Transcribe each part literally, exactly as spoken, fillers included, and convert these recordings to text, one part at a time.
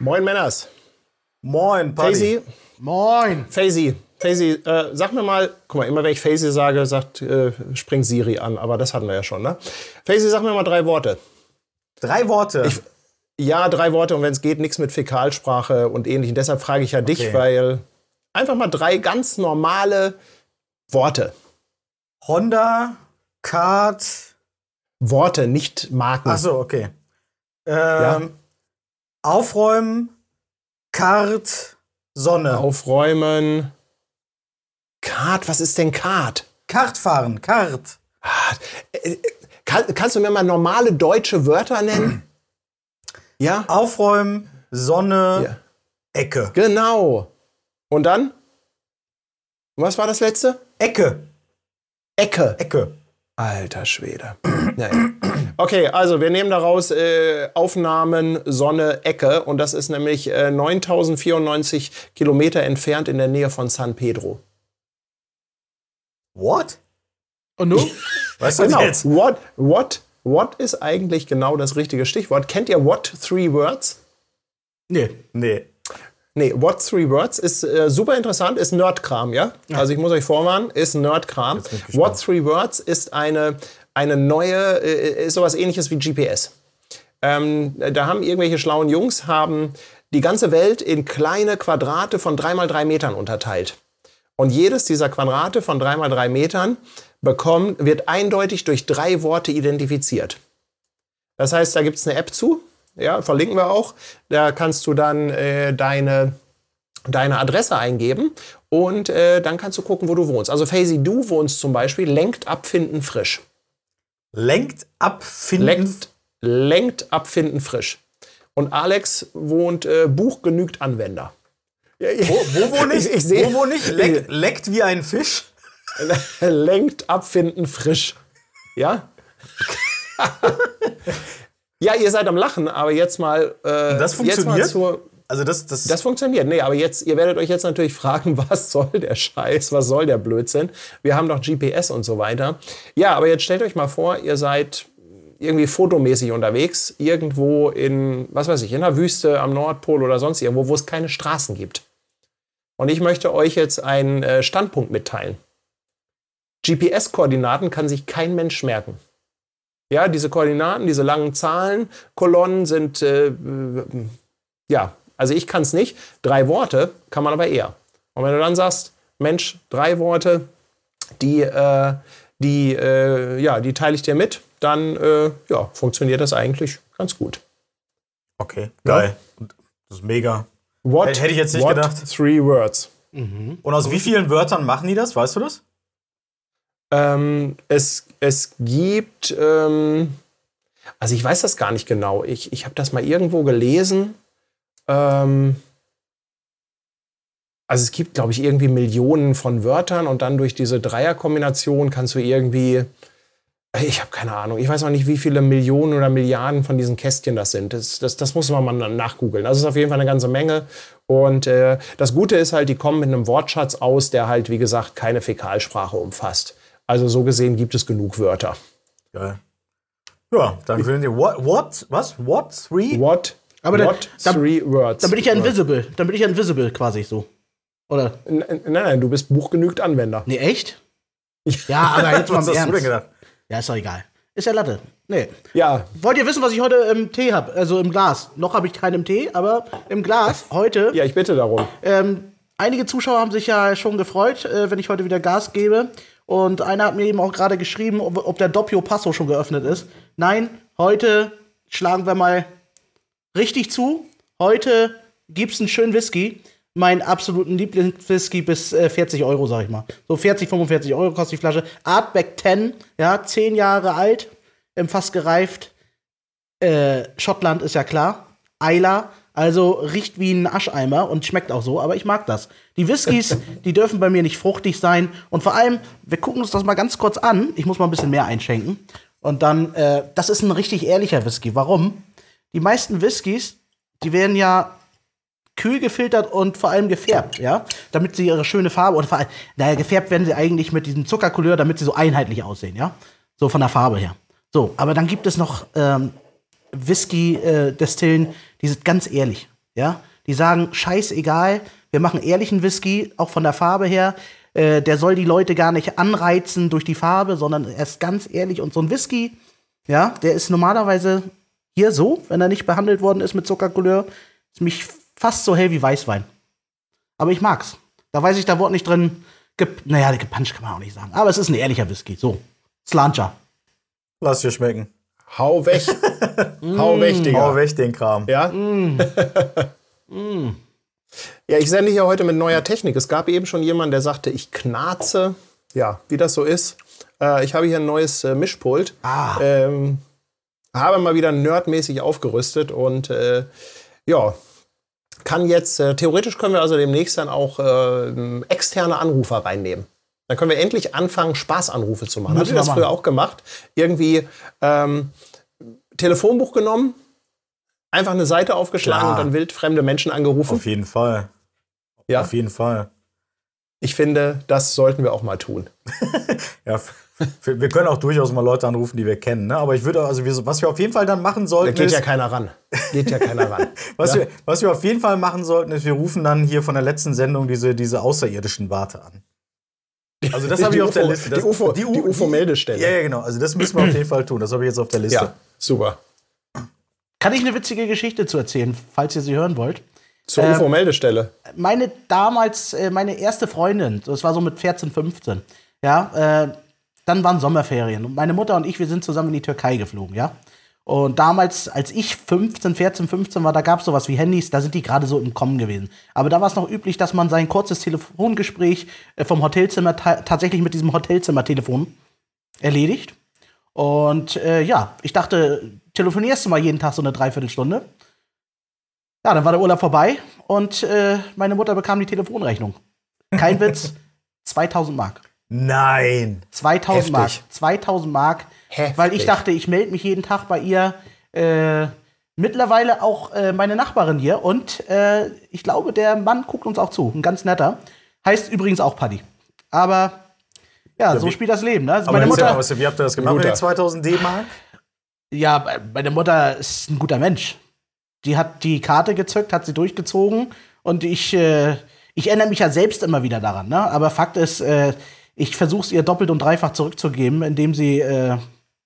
Moin, Männers. Moin, Paddy. Faisy. Moin. Faisy. Faisy, äh, sag mir mal, guck mal, immer wenn ich Faisy sage, sagt, äh, springt Siri an, aber das hatten wir ja schon, ne? Faisy, sag mir mal drei Worte. Drei Worte? Ich, ja, drei Worte und wenn es geht, nichts mit Fäkalsprache und ähnlichem. Deshalb frage ich ja dich, Okay. weil einfach mal drei ganz normale Worte. Honda, Kart. Worte, nicht Marken. Ach so, okay. Ähm, Ja. Aufräumen, Kart, Sonne. Aufräumen. Kart, was ist denn Kart? Kart fahren, Kart. Äh, Kann, kannst du mir mal normale deutsche Wörter nennen? Ja? Aufräumen, Sonne, Ja. Ecke. Genau. Und dann? Und was war das letzte? Ecke, Ecke. Ecke. Alter Schwede. Ja, ja. Okay, also wir nehmen daraus äh, Aufnahmen Sonne Ecke und das ist nämlich äh, neuntausendvierundneunzig Kilometer entfernt in der Nähe von San Pedro. What? Und nun? Weißt du Genau. jetzt? What, what, what ist eigentlich genau das richtige Stichwort? Kennt ihr What Three Words? Nee. Nee. Nee, What Three Words ist äh, super interessant, ist Nerdkram, ja? Also ich muss euch vorwarnen, ist Nerdkram. Jetzt bin ich gespannt. What Three Words ist eine, eine neue, äh, ist sowas ähnliches wie G P S. Ähm, da haben irgendwelche schlauen Jungs, haben die ganze Welt in kleine Quadrate von drei mal drei Metern unterteilt. Und jedes dieser Quadrate von drei mal drei Metern bekommt, wird eindeutig durch drei Worte identifiziert. Das heißt, da gibt es eine App zu, ja, verlinken wir auch. Da kannst du dann äh, deine, deine Adresse eingeben und äh, dann kannst du gucken, wo du wohnst. Also Faisy, du wohnst zum Beispiel lenkt, abfinden, frisch. Lenkt, abfinden. Lenkt, lenkt, abfinden, frisch. Und Alex wohnt äh, Buch genügt Anwender. Ja, Wo, wo wohne ich? Ich, ich sehe, Wo wohne ich? Leck, leckt wie ein Fisch. lenkt, abfinden, frisch. Ja? Ja, ihr seid am Lachen, aber jetzt mal. Äh, Das jetzt mal funktioniert? zur, Also das, das, das funktioniert. Nee, aber jetzt, ihr werdet euch jetzt natürlich fragen, was soll der Scheiß, was soll der Blödsinn? Wir haben doch G P S und so weiter. Ja, aber jetzt stellt euch mal vor, ihr seid irgendwie fotomäßig unterwegs, irgendwo in, was weiß ich, in der Wüste, am Nordpol oder sonst irgendwo, wo es keine Straßen gibt. Und ich möchte euch jetzt einen äh, Standpunkt mitteilen. G P S-Koordinaten kann sich kein Mensch merken. Ja, diese Koordinaten, diese langen Zahlen, Kolonnen sind, äh, äh, ja, also ich kann es nicht. Drei Worte kann man aber eher. Und wenn du dann sagst, Mensch, drei Worte, die, äh, die, äh, ja, die teile ich dir mit, dann äh, ja, funktioniert das eigentlich ganz gut. okay, geil. Das ist mega. What, Hätte ich jetzt nicht what gedacht. Three words. Und aus wie vielen Wörtern machen die das? Weißt du das? Ähm, es, es gibt, ähm, also ich weiß das gar nicht genau. Ich, ich habe das mal irgendwo gelesen. Ähm, also es gibt, glaube ich, irgendwie Millionen von Wörtern und dann durch diese Dreierkombination kannst du irgendwie, ich habe keine Ahnung, ich weiß auch nicht, wie viele Millionen oder Milliarden von diesen Kästchen das sind. Das, das, das muss man mal nachgoogeln. Das ist auf jeden Fall eine ganze Menge. Und äh, das Gute ist halt, die kommen mit einem Wortschatz aus, der halt, wie gesagt, keine Fäkalsprache umfasst. Also so gesehen gibt es genug Wörter. Geil. Ja, dann würden die. What? What? Was? What? Three? What? Aber dann- what dann- three words? Dann bin ich ja invisible. Dann bin ich ja invisible quasi so. Oder? N- Nein, nein, du bist Buch genügt Anwender. Nee, echt? Ja, aber jetzt mal Was im hast du denn Ernst. gedacht? Ja, ist doch egal. Ist ja Latte. Nee. Ja, Wollt ihr wissen, was ich heute im Tee habe? Also im Glas. Noch habe ich keinen im Tee, aber im Glas heute. ja, ich bitte darum. Ähm, einige Zuschauer haben sich ja schon gefreut, äh, wenn ich heute wieder Gas gebe. Und einer hat mir eben auch gerade geschrieben, ob, ob der Doppio Passo schon geöffnet ist. Nein, heute schlagen wir mal richtig zu. Heute gibt's einen schönen Whisky. Meinen absoluten Lieblingswhisky bis äh, vierzig Euro, sag ich mal. So vierzig, fünfundvierzig Euro kostet die Flasche. Artback zehn, ja, zehn Jahre alt, im Fass gereift. Äh, Schottland ist ja klar. Isla, also riecht wie ein Ascheimer und schmeckt auch so, aber ich mag das. Die Whiskys, die dürfen bei mir nicht fruchtig sein. Und vor allem, wir gucken uns das mal ganz kurz an. Ich muss mal ein bisschen mehr einschenken. Und dann, äh, das ist ein richtig ehrlicher Whisky. Warum? Die meisten Whiskys, die werden ja kühl gefiltert und vor allem gefärbt, ja, damit sie ihre schöne Farbe oder vor allem, naja, gefärbt werden sie eigentlich mit diesem Zuckercouleur, damit sie so einheitlich aussehen, ja, so von der Farbe her. So, aber dann gibt es noch ähm, Whisky-Destillen, die sind ganz ehrlich. Ja, die sagen, scheißegal, wir machen ehrlichen Whisky, auch von der Farbe her. Äh, der soll die Leute gar nicht anreizen durch die Farbe, sondern er ist ganz ehrlich. Und so ein Whisky, ja, der ist normalerweise hier so, wenn er nicht behandelt worden ist mit Zuckercouleur, ist mich fast so hell wie Weißwein. Aber ich mag's. Da weiß ich, da wurde nicht drin, gep naja, gepanscht kann man auch nicht sagen. Aber es ist ein ehrlicher Whisky, so. Slancha. Lass dir schmecken. Hau weg. Hau weg, Digga. Hau weg den Kram. Ja? Mm. mm. Ja, ich sende hier heute mit neuer Technik. Es gab eben schon jemanden, der sagte, ich knarze. Ja, wie das so ist. Äh, ich habe hier ein neues äh, Mischpult. Ah. Ähm, habe mal wieder nerdmäßig aufgerüstet und äh, ja, kann jetzt, äh, theoretisch können wir also demnächst dann auch äh, externe Anrufer reinnehmen. Dann können wir endlich anfangen, Spaßanrufe zu machen. Habt ihr das früher auch gemacht? Irgendwie ähm, Telefonbuch genommen, einfach eine Seite aufgeschlagen Klar. und dann wild fremde Menschen angerufen? Auf jeden Fall. Ja. Auf jeden Fall. Ich finde, das sollten wir auch mal tun. Ja, wir können auch durchaus mal Leute anrufen, die wir kennen. Ne? Aber ich würde, also wir, was wir auf jeden Fall dann machen Da sollten, geht ist, ja keiner ran. Geht ja keiner ran. was, Ja. wir, was wir auf jeden Fall machen sollten, ist, wir rufen dann hier von der letzten Sendung diese, diese außerirdischen Warte an. Also das habe ich auf der UFO Liste. Das, die UFO die, die UFO-Meldestelle. Ja, ja, genau. Also das müssen wir auf jeden Fall tun. Das habe ich jetzt auf der Liste. Ja, super. Kann ich eine witzige Geschichte zu erzählen, falls ihr sie hören wollt? Zur Ähm, U F O-Meldestelle. Meine damals, äh, meine erste Freundin, das war so mit vierzehn, fünfzehn, ja, äh, dann waren Sommerferien und meine Mutter und ich, wir sind zusammen in die Türkei geflogen, ja. Und damals, als ich fünfzehn, vierzehn, fünfzehn war, da gab es sowas wie Handys, da sind die gerade so im Kommen gewesen. Aber da war es noch üblich, dass man sein kurzes Telefongespräch äh, vom Hotelzimmer ta tatsächlich mit diesem Hotelzimmertelefon erledigt. Und äh, ja, ich dachte, telefonierst du mal jeden Tag so eine Dreiviertelstunde? Ja, dann war der Urlaub vorbei und äh, meine Mutter bekam die Telefonrechnung. Kein Witz, zweitausend Mark. Nein. zweitausend Mark. Heftig. zweitausend Mark. Heftig. Weil ich dachte, ich melde mich jeden Tag bei ihr. Äh, mittlerweile auch äh, meine Nachbarin hier. Und äh, ich glaube, der Mann guckt uns auch zu. Ein ganz netter. Heißt übrigens auch Paddy. Aber ja, so wie- spielt das Leben. Ne? Also Aber meine erzähl Mutter, mal, was, wie habt ihr das gemacht mit Guter. den zweitausend D-Mark? ja, meine Mutter ist ein guter Mensch. Die hat die Karte gezückt, hat sie durchgezogen. Und ich, äh, ich erinnere mich ja selbst immer wieder daran. Ne? Aber Fakt ist, äh, ich versuche es ihr doppelt und dreifach zurückzugeben, indem sie äh,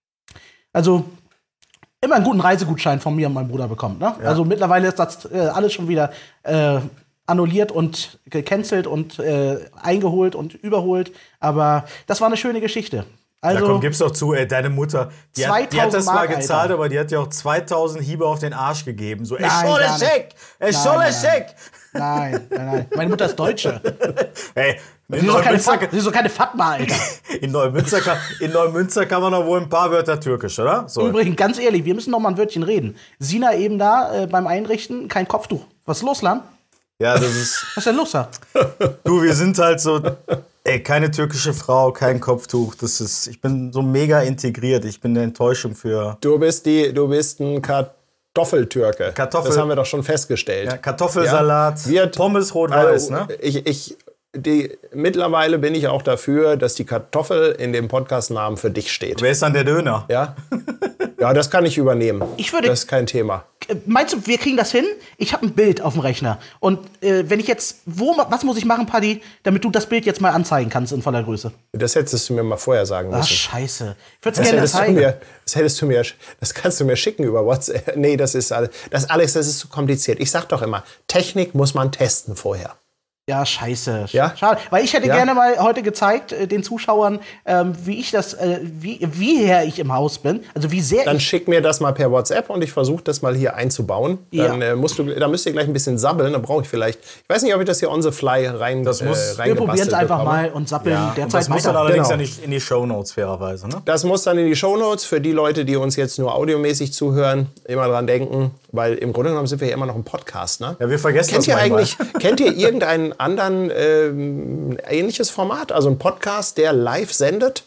also immer einen guten Reisegutschein von mir und meinem Bruder bekommt. Ne? Also mittlerweile ist das äh, alles schon wieder äh, annulliert und gecancelt und äh, eingeholt und überholt. Aber das war eine schöne Geschichte. Also, Ja, komm, gib's doch zu, ey, deine Mutter, die hat, die hat das zweitausend zwar Mark, gezahlt, Alter. aber die hat ja auch zweitausend Hiebe auf den Arsch gegeben. So, ey, Nein, Scholle gar nicht. Scheck! Ey, Nein, Scholle nein, nein. Scheck! nein, nein, nein. Meine Mutter ist Deutsche. Ey, Sie in ist doch keine, Neumünster, Fat, sie ist doch keine Fatma, Alter. in, Neumünster kann, in Neumünster kann man doch wohl ein paar Wörter Türkisch, oder? So. Übrigens, ganz ehrlich, wir müssen noch mal ein Wörtchen reden. Sina eben da äh, beim Einrichten, kein Kopftuch. Was ist los, Lan? Ja, das ist. Was ist denn los da? Du, wir sind halt so. Ey, keine türkische Frau, kein Kopftuch. Das ist. Ich bin so mega integriert. Ich bin eine Enttäuschung für. Du bist, die, du bist ein Kartoffeltürke. Kartoffel- Das haben wir doch schon festgestellt. Ja, Kartoffelsalat, Ja, wird- Pommes rot-weiß, Also, ne? Ich, ich, die, mittlerweile bin ich auch dafür, dass die Kartoffel in dem Podcastnamen für dich steht. Wer ist dann der Döner? Ja? Ja, das kann ich übernehmen. Ich würde- Das ist kein Thema. Äh, Meinst du, wir kriegen das hin? Ich habe ein Bild auf dem Rechner. Und äh, wenn ich jetzt, wo, was muss ich machen, Paddy, damit du das Bild jetzt mal anzeigen kannst in voller Größe? Das hättest du mir mal vorher sagen Ach, müssen. scheiße. Ich würde es Das gerne hättest, du zeigen. mir, das hättest du mir, das kannst du mir schicken über WhatsApp. Nee, das ist alles, das Alex, das ist zu kompliziert. Ich sag doch immer, Technik muss man testen vorher. Ja, scheiße. Ja? Schade. Weil ich hätte Ja? gerne mal heute gezeigt, äh, den Zuschauern, ähm, wie ich das, äh, wie, wie her ich im Haus bin. Also wie sehr Dann ich. schick mir das mal per WhatsApp und ich versuche das mal hier einzubauen. Dann Ja. äh, musst du, da müsst ihr gleich ein bisschen sabbeln. Dann brauche ich vielleicht, ich weiß nicht, ob ich das hier on the fly rein, Das muss- äh, Wir probieren es reingebastelt einfach bekomme. mal und sappeln Ja, und derzeit das muss dann weiter. allerdings Genau. ja nicht in die Shownotes, fairerweise, ne? Das muss dann in die Shownotes für die Leute, die uns jetzt nur audiomäßig zuhören, immer dran denken, weil im Grunde genommen sind wir ja immer noch ein Podcast, ne? Ja, wir vergessen Kennt das ihr manchmal. eigentlich, kennt ihr irgendeinen anderen ähm, ähnliches Format? Also ein Podcast, der live sendet?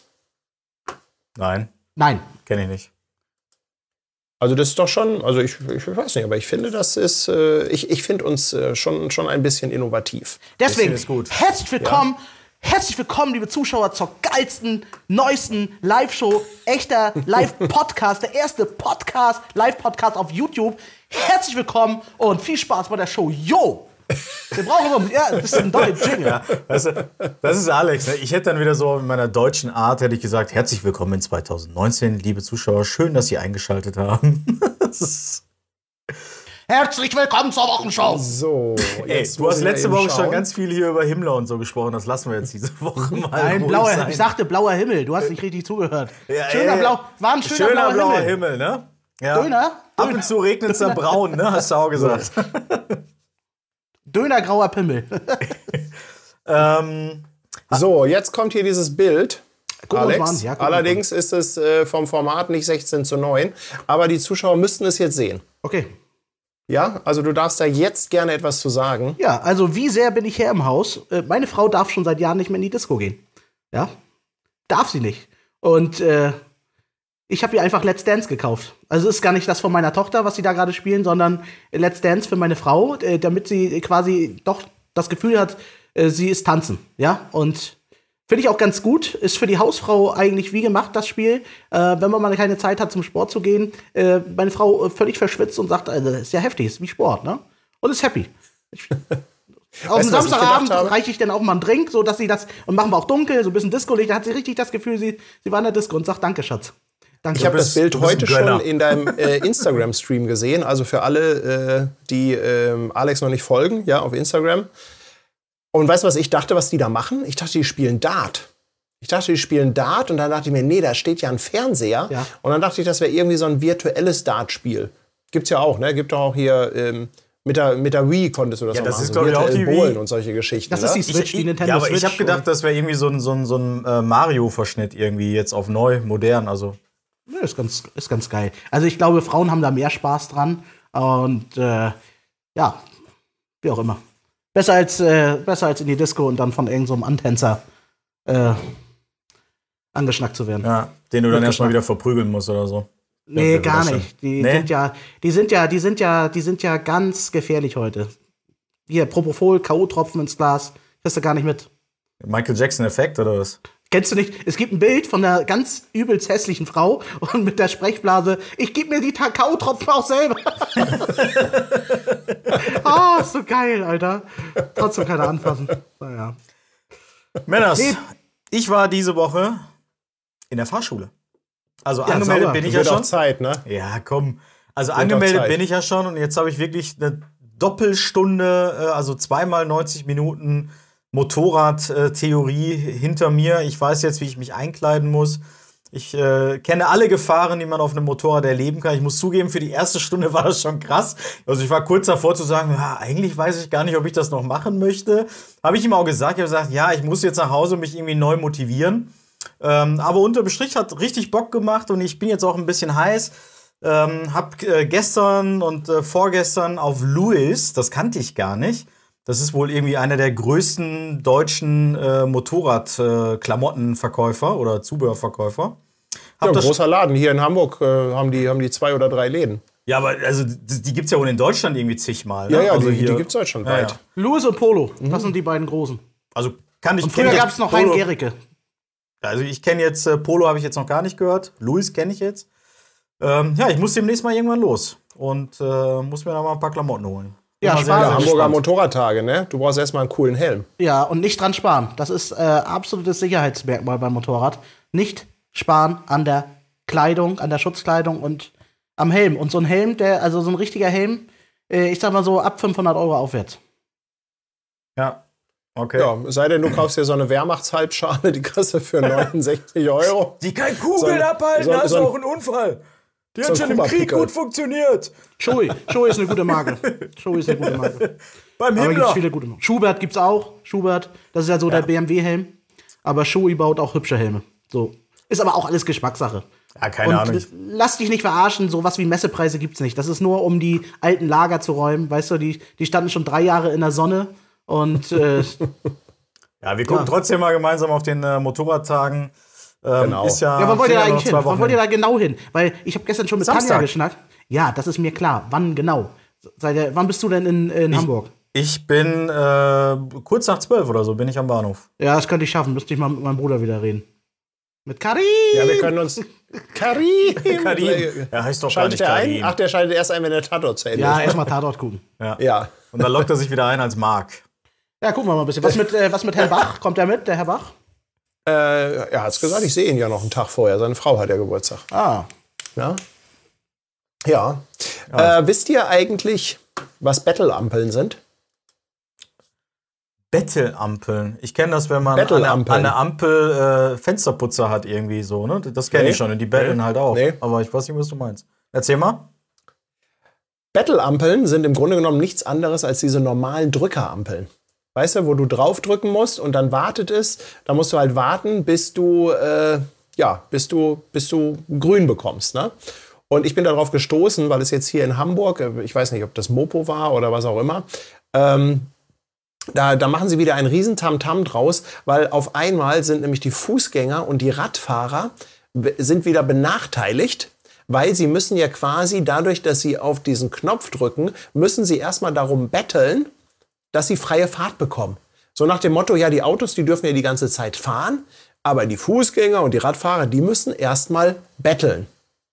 Nein, Nein. kenne ich nicht. Also das ist doch schon, also ich, ich weiß nicht, aber ich finde, das ist, äh, ich, ich finde uns äh, schon, schon ein bisschen innovativ. Deswegen, ist gut. herzlich willkommen, herzlich willkommen, liebe Zuschauer, zur geilsten, neuesten Live-Show, echter Live-Podcast, der erste Podcast, Live-Podcast auf YouTube. Herzlich willkommen und viel Spaß bei der Show. Yo! Wir brauchen immer, ja, das ist ein neuer Jingle. Ja, weißt du, das ist Alex. Ne? Ich hätte dann wieder so in meiner deutschen Art hätte ich gesagt, herzlich willkommen in zwanzig neunzehn, liebe Zuschauer. Schön, dass Sie eingeschaltet haben. Herzlich willkommen zur Wochenshow. So, Ey, du hast letzte Woche schon ganz viel hier über Himmler und so gesprochen. Das lassen wir jetzt diese Woche mal. Nein, ruhig blauer, sein. ich sagte blauer Himmel. Du hast nicht richtig zugehört. Ja, schöner ey, Blau, war ein schöner, schöner blauer, blauer Himmel. Himmel, ne? Ja. Döner? Ab und zu regnet es dann braun, ne? Hast du auch gesagt. Döner, grauer Pimmel. ähm, So, jetzt kommt hier dieses Bild. Gucken wir uns mal Alex. an. Ja, gucken wir Allerdings ist es äh, vom Format nicht sechzehn zu neun, aber die Zuschauer müssten es jetzt sehen. Okay. Ja, also du darfst da jetzt gerne etwas zu sagen. Ja, also wie sehr bin ich hier im Haus? Äh, meine Frau darf schon seit Jahren nicht mehr in die Disco gehen. Ja? Darf sie nicht. Und äh, ich habe ihr einfach Let's Dance gekauft. Also es ist gar nicht das von meiner Tochter, was sie da gerade spielen, sondern Let's Dance für meine Frau, äh, damit sie quasi doch das Gefühl hat, äh, sie ist tanzen. Ja, und finde ich auch ganz gut. Ist für die Hausfrau eigentlich wie gemacht, das Spiel. Äh, wenn man mal keine Zeit hat, zum Sport zu gehen. Äh, meine Frau äh, völlig verschwitzt und sagt, also, ist ja heftig, ist wie Sport, ne? Und ist happy. Ich, auf Weißt dem du, was ich Samstagabend gedacht habe? reiche ich dann auch mal einen Drink, so dass sie das, und machen wir auch dunkel, so ein bisschen Disco-Licht. Da hat sie richtig das Gefühl, sie, sie war in der Disco und sagt, danke, Schatz. Danke. Ich habe das bist- Bild du bist heute ein Gönner. schon in deinem äh, Instagram-Stream gesehen. Also für alle, äh, die ähm, Alex noch nicht folgen, ja, auf Instagram. Und weißt du, was ich dachte, was die da machen? Ich dachte, die spielen Dart. Ich dachte, die spielen Dart und dann dachte ich mir, nee, da steht ja ein Fernseher. Ja. Und dann dachte ich, das wäre irgendwie so ein virtuelles Dartspiel. Gibt's ja auch, ne? Gibt doch auch hier ähm, mit der, mit der Wii konntest du das Ja, auch das machen. ist, so glaub ich, auch virtuell die Wii. Bowlen und solche Geschichten. Das ne? ist die Switch, die Nintendo ja, aber ich Switch. habe gedacht, das wäre irgendwie so ein, so ein, so ein äh, Mario-Verschnitt irgendwie jetzt auf neu, modern. Also Ja, ist ganz, ist ganz geil. Also ich glaube, Frauen haben da mehr Spaß dran. Und äh, ja, wie auch immer. Besser als, äh, besser als in die Disco und dann von irgendeinem so einem Antänzer äh, angeschnackt zu werden. ja, den du dann Wirklich erstmal wahr. wieder verprügeln musst oder so. Nee, Ja, gar das nicht. Die Nee? sind ja, die sind ja, die sind ja, die sind ja ganz gefährlich heute. Hier, Propofol, K O-Tropfen ins Glas. Kriegst du gar nicht mit. Michael Jackson-Effekt oder was? Kennst du nicht? Es gibt ein Bild von einer ganz übelst hässlichen Frau und mit der Sprechblase, ich geb mir die K O-Tropfen auch selber. Ah, ist so geil, Alter. Trotzdem keiner anfassen. Naja. Männers, Nee. ich war diese Woche in der Fahrschule. Also Ja, angemeldet sauber. bin ich ja Wird auch schon. Zeit, ne? Ja, komm. Also Wird angemeldet doch Zeit. bin ich ja schon und jetzt habe ich wirklich eine Doppelstunde, äh, also zweimal neunzig Minuten Motorradtheorie hinter mir. Ich weiß jetzt, wie ich mich einkleiden muss. Ich äh, kenne alle Gefahren, die man auf einem Motorrad erleben kann. Ich muss zugeben, für die erste Stunde war das schon krass. Also ich war kurz davor zu sagen, ja, eigentlich weiß ich gar nicht, ob ich das noch machen möchte. Habe ich ihm auch gesagt. Ich habe gesagt, ja, ich muss jetzt nach Hause und mich irgendwie neu motivieren. Ähm, aber unterm Strich hat richtig Bock gemacht und ich bin jetzt auch ein bisschen heiß. Ähm, hab äh, gestern und äh, vorgestern auf Lewis, das kannte ich gar nicht. Das ist wohl irgendwie einer der größten deutschen äh, Motorrad-Klamottenverkäufer äh, oder Zubehörverkäufer. Hab Ja, ein das- großer Laden. Hier in Hamburg äh, haben, die, haben die zwei oder drei Läden. ja, aber also die, die gibt's ja wohl in Deutschland irgendwie zigmal. Ne? Ja, ja, also die, hier, die gibt's deutschlandweit. Ja, ja. Lewis und Polo, das sind die beiden großen. Also kann ich Und kenn früher ich gab es noch Polo- Hein Gericke. Also ich kenne jetzt äh, Polo habe ich jetzt noch gar nicht gehört. Louis kenne ich jetzt. Ähm, ja, ich muss demnächst mal irgendwann los und äh, muss mir da mal ein paar Klamotten holen. Ja, Bin mal Spaß. sehr, Ja, sehr Hamburger gespannt. Motorradtage, ne? Du brauchst erstmal einen coolen Helm. Ja, und nicht dran sparen. Das ist äh, absolutes Sicherheitsmerkmal beim Motorrad. Nicht sparen an der Kleidung, an der Schutzkleidung und am Helm. Und so ein Helm, der, also so ein richtiger Helm, äh, ich sag mal so ab fünfhundert Euro aufwärts. Ja, okay. Ja, es sei denn, du kaufst dir so eine Wehrmachtshalbschale, die kriegst du für neunundsechzig Euro. Die kann So Kugeln ein- abhalten, so ein- hast so ein- auch einen Unfall. Die so hat ein schon im Krieg Kupferpickel. gut funktioniert. Shoei. Shoei ist eine gute Marke. Shoei ist eine gute Marke. Beim Aber gibt's Himmler. viele gute Marken. Schubert gibt's auch. Schubert, das ist ja so der B M W-Helm. Aber Shoei baut auch hübsche Helme. So. Ist aber auch alles Geschmackssache. Ja, keine Und Ahnung. äh, lass dich nicht verarschen, sowas wie Messepreise gibt's nicht. Das ist nur, um die alten Lager zu räumen. Weißt du, die, die standen schon drei Jahre in der Sonne. Und äh, Ja, wir gucken Ja. trotzdem mal gemeinsam auf den äh, Motorradtagen. Ähm, Genau. Ist ja, ja, wann wollt ihr sind da ja noch eigentlich hin? zwei Wann Wochen wollt ihr da genau hin? Weil ich habe gestern schon mit Samstag. Tanja geschnackt. Ja, das ist mir klar. Wann genau? Seit der, wann bist du denn in, in Hamburg? Ich bin äh, kurz nach zwölf oder so bin ich am Bahnhof. Ja, das könnte ich schaffen. Müsste ich mal mit meinem Bruder wieder reden. Mit Karim! Ja, wir können uns... Karim! Karim. Ja, heißt doch gar Schaltet nicht der Karim. ein? Ach, der schaltet erst ein, wenn der Tatort zu Ende Ja, ist. erstmal Tatort gucken. Ja. Ja. Und dann lockt er sich wieder ein als Mark. Ja, gucken wir mal ein bisschen. Was mit, äh, was mit Herrn Bach? Kommt der mit, der Herr Bach? Äh, er hat's gesagt, ich sehe ihn ja noch einen Tag vorher. Seine Frau hat ja Geburtstag. Ah. Ja. Ja. Ja. Äh, wisst ihr eigentlich, was Bettel-Ampeln sind? Bettelampeln. Ich kenne das, wenn man an der, Bettelampeln. an der Ampel äh, Fensterputzer hat irgendwie so. Ne? Das kenne Nee. ich schon und die betteln Nee. halt auch. Nee. Aber ich weiß nicht, was du meinst. Erzähl mal. Bettelampeln sind im Grunde genommen nichts anderes als diese normalen Drückerampeln. Weißt du, wo du draufdrücken musst und dann wartet es. Da musst du halt warten, bis du, äh, ja, bis du, bis du grün bekommst. Ne? Und ich bin darauf gestoßen, weil es jetzt hier in Hamburg, äh, ich weiß nicht, ob das Mopo war oder was auch immer, ähm, da, da machen sie wieder einen riesen Tamtam draus, weil auf einmal sind nämlich die Fußgänger und die Radfahrer be- sind wieder benachteiligt. Weil sie müssen ja quasi dadurch, dass sie auf diesen Knopf drücken, müssen sie erstmal darum betteln, dass sie freie Fahrt bekommen. So nach dem Motto, ja, die Autos, die dürfen ja die ganze Zeit fahren, aber die Fußgänger und die Radfahrer, die müssen erstmal betteln.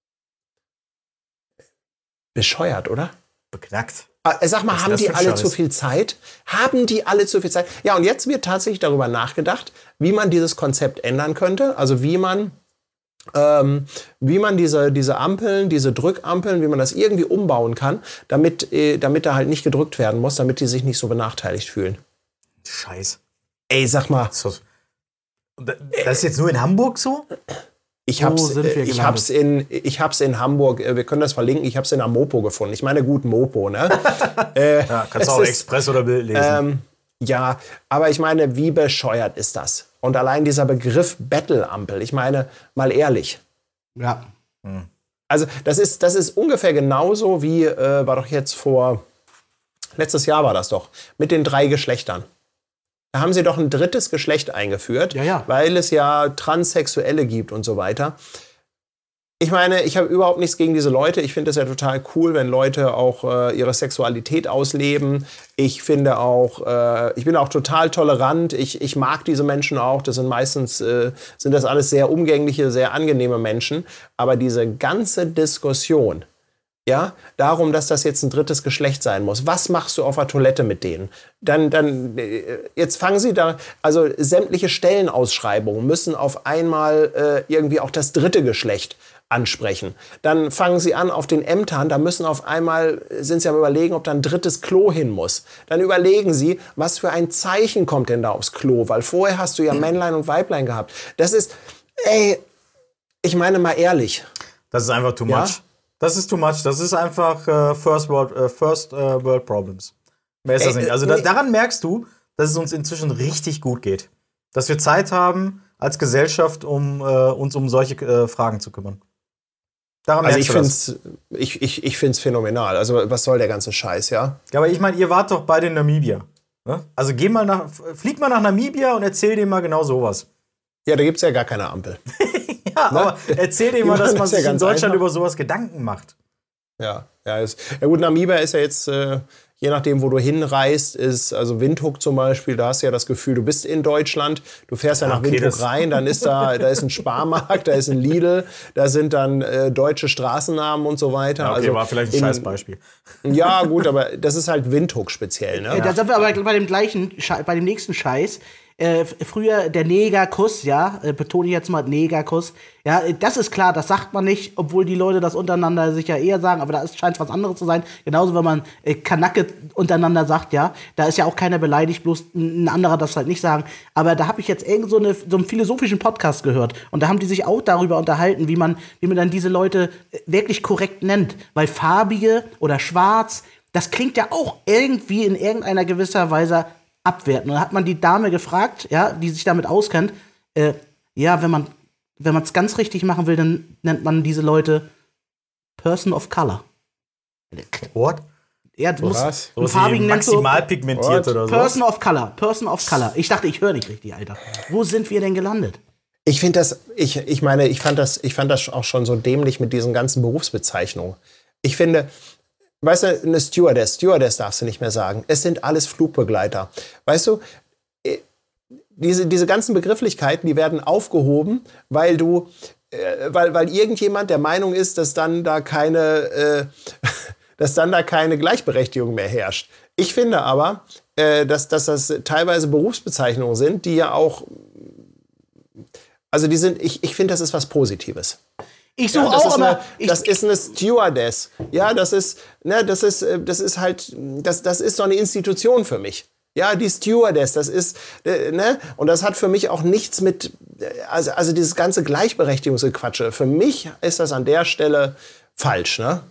Bescheuert, oder? Beknackt. Äh, Sag mal, Was ist haben das die für ein alle Scheiß? zu viel Zeit? Haben die alle zu viel Zeit? Ja, und jetzt wird tatsächlich darüber nachgedacht, wie man dieses Konzept ändern könnte. Also wie man Ähm, wie man diese, diese Ampeln, diese Drückampeln, wie man das irgendwie umbauen kann, damit, äh, damit da halt nicht gedrückt werden muss, damit die sich nicht so benachteiligt fühlen. Scheiß. Ey, sag mal, So. Das ist jetzt nur in Hamburg so? ich Wo hab's, sind wir äh, ich gelandet? hab's, in, ich hab's in Hamburg, äh, wir können das verlinken, ich hab's in der Mopo gefunden. Ich meine, gut, Mopo, ne? äh, Ja, kannst es du auch ist- Express oder Bild lesen. Ähm, ja, aber ich meine, wie bescheuert ist das? Und allein dieser Begriff Bettelampel, ich meine, mal ehrlich. Ja. Also das ist, das ist ungefähr genauso wie, äh, war doch jetzt vor, letztes Jahr war das doch, mit den drei Geschlechtern. Da haben sie doch ein drittes Geschlecht eingeführt, Ja, ja. weil es ja Transsexuelle gibt und so weiter. Ich meine, ich habe überhaupt nichts gegen diese Leute. Ich finde es ja total cool, wenn Leute auch äh, ihre Sexualität ausleben. Ich finde auch, äh, ich bin auch total tolerant. Ich, ich mag diese Menschen auch. Das sind meistens, äh, sind das alles sehr umgängliche, sehr angenehme Menschen. Aber diese ganze Diskussion, ja, darum, dass das jetzt ein drittes Geschlecht sein muss. Was machst du auf der Toilette mit denen? Dann, dann, äh, jetzt fangen sie da, also sämtliche Stellenausschreibungen müssen auf einmal äh, irgendwie auch das dritte Geschlecht ansprechen. Dann fangen sie an auf den Ämtern, da müssen auf einmal, sind sie am Überlegen, ob da ein drittes Klo hin muss. Dann überlegen sie, was für ein Zeichen kommt denn da aufs Klo, weil vorher hast du ja Männlein und Weiblein gehabt. Das ist, ey, ich meine mal ehrlich. Das ist einfach too Ja? much. Das ist too much. Das ist einfach äh, First, World, äh, First äh, World Problems. Mehr ist das Ey, nicht. Also äh, da, nee. daran merkst du, dass es uns inzwischen richtig gut geht. Dass wir Zeit haben als Gesellschaft, um äh, uns um solche äh, Fragen zu kümmern. Daran Also merkst ich du das. finde es ich, ich, ich find's phänomenal. Also was soll der ganze Scheiß, ja? Ja, aber ich meine, ihr wart doch beide in Namibia. Ne? Also geh mal nach, flieg mal nach Namibia und erzähl dem mal genau sowas. Ja, da gibt's ja gar keine Ampel. Ja, aber erzähl dem mal, Die dass machen man das ja sich in ganz Deutschland einfach. über sowas Gedanken macht. Ja, ja, ist, ja gut, Namibia ist ja jetzt, äh, je nachdem, wo du hinreist, ist, also Windhoek zum Beispiel, da hast du ja das Gefühl, du bist in Deutschland, du fährst ja, Ja, nach okay, Windhoek das- rein, dann ist da, da ist ein Sparmarkt, da ist ein Lidl, da sind dann äh, deutsche Straßennamen und so weiter. Ja, okay, also war vielleicht ein in- Scheißbeispiel. Ja, gut, aber das ist halt Windhoek speziell, ne? Äh, Da sind wir aber bei dem gleichen, Schei- bei dem nächsten Scheiß. Äh, f- früher der Negerkuss, ja, äh, betone ich jetzt mal Negerkuss. Ja, äh, das ist klar, das sagt man nicht, obwohl die Leute das untereinander sich ja eher sagen, aber da scheint es was anderes zu sein. Genauso, wenn man äh, Kanacke untereinander sagt, ja, da ist ja auch keiner beleidigt, bloß ein ein anderer darf es halt nicht sagen. Aber da habe ich jetzt irgend so, eine, so einen philosophischen Podcast gehört und da haben die sich auch darüber unterhalten, wie man, wie man dann diese Leute äh, wirklich korrekt nennt. Weil farbige oder schwarz, das klingt ja auch irgendwie in irgendeiner gewisser Weise abwerten. Und dann hat man die Dame gefragt, ja, die sich damit auskennt, äh, ja, wenn man wenn man es ganz richtig machen will, dann nennt man diese Leute Person of Color. What? Ja, du musst Was? einen farbigen nennst du maximal pigmentiert What? oder so. Person of Color, Person of Color. Ich dachte, ich höre nicht richtig, Alter. Wo sind wir denn gelandet? Ich finde das, ich, ich meine, ich fand das, ich fand das auch schon so dämlich mit diesen ganzen Berufsbezeichnungen. Ich finde, weißt du, eine Stewardess, Stewardess darfst du nicht mehr sagen. Es sind alles Flugbegleiter. Weißt du, diese, diese ganzen Begrifflichkeiten, die werden aufgehoben, weil du, äh, weil, weil irgendjemand der Meinung ist, dass dann da keine, äh, dass dann da keine Gleichberechtigung mehr herrscht. Ich finde aber, äh, dass, dass das teilweise Berufsbezeichnungen sind, die ja auch, also die sind, ich, ich finde, das ist was Positives. Ich suche Ja, das auch ist immer. Eine, ich, das ist eine Stewardess. Ja, das ist, ne, das ist, äh, das ist halt, das, das ist so eine Institution für mich. Ja, die Stewardess, das ist, äh, ne, und das hat für mich auch nichts mit, äh, also, also dieses ganze Gleichberechtigungsgequatsche. Für mich ist das an der Stelle falsch, ne?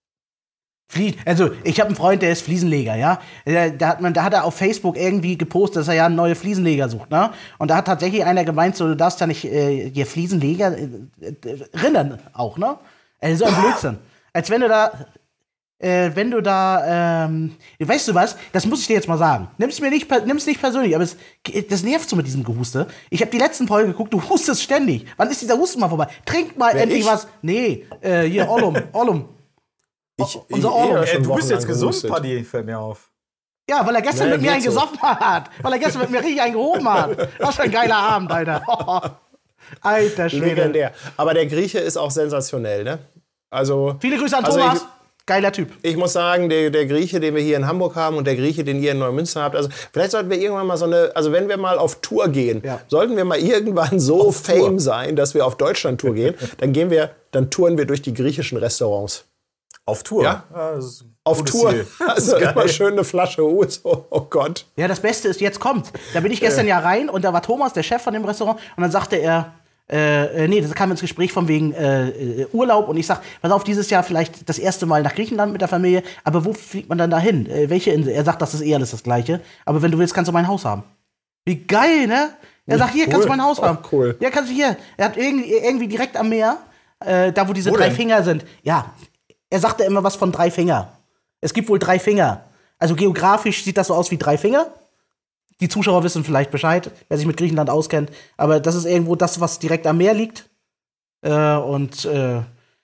Flie also, ich habe einen Freund, der ist Fliesenleger, ja. Da, da, hat man, da hat er auf Facebook irgendwie gepostet, dass er ja neue Fliesenleger sucht, ne? Und da hat tatsächlich einer gemeint, so, du darfst ja nicht, äh, hier Fliesenleger, äh, äh, Rindern auch, ne? Also, so ein Blödsinn. Als wenn du da, äh, wenn du da, ähm, weißt du was? Das muss ich dir jetzt mal sagen. Nimm's mir nicht, nimm's nicht persönlich, aber es, das nervt so mit diesem Gehuste. Ich habe die letzten Folgen geguckt, du hustest ständig. Wann ist dieser Husten mal vorbei? Trink mal Wer, endlich ich? was. Nee, äh, hier, Ollum, Ollum. Ich, unser ich- Ordnung. ja Ey, schon du bist jetzt wochenlang gesund, gehustet. Paddy, fällt mir auf. Ja, weil er gestern Nee, mit mir geht einen so. gesoffen hat. Weil er gestern mit mir richtig einen gehoben hat. Was für ein geiler Abend, Alter. Alter Schwede. Legendär. Aber der Grieche ist auch sensationell, ne? Also, Viele Grüße an Also Thomas. ich- Geiler Typ. ich muss sagen, der, der Grieche, den wir hier in Hamburg haben und der Grieche, den ihr in Neumünster habt, also vielleicht sollten wir irgendwann mal so eine, also wenn wir mal auf Tour gehen, Ja. sollten wir mal irgendwann so Fame sein, dass wir auf Deutschland-Tour gehen, dann gehen wir, dann touren wir durch die griechischen Restaurants. Auf Tour? Ja? das ist ein Auf gutes Tour. Ziel. Also immer schön eine Flasche Uso. Oh Gott. Ja, das Beste ist, jetzt kommt. Da bin ich gestern ja rein und da war Thomas, der Chef von dem Restaurant, und dann sagte er, äh, äh, nee, das kam ins Gespräch von wegen äh, äh, Urlaub, und ich sag, pass auf, dieses Jahr vielleicht das erste Mal nach Griechenland mit der Familie, aber wo fliegt man dann dahin? Äh, welche Insel? Er sagt, das ist eh alles das Gleiche, aber wenn du willst, kannst du mein Haus haben. Wie geil, ne? Er sagt, hier, cool. kannst du mein Haus Auch haben. cool. Ja, kannst du hier. Er hat irgendwie, irgendwie direkt am Meer, äh, da wo diese Wo drei denn? Finger sind. Ja, er sagte immer was von drei Finger. Es gibt wohl drei Finger. Also geografisch sieht das so aus wie drei Finger. Die Zuschauer wissen vielleicht Bescheid, wer sich mit Griechenland auskennt. Aber das ist irgendwo das, was direkt am Meer liegt. Äh, und äh,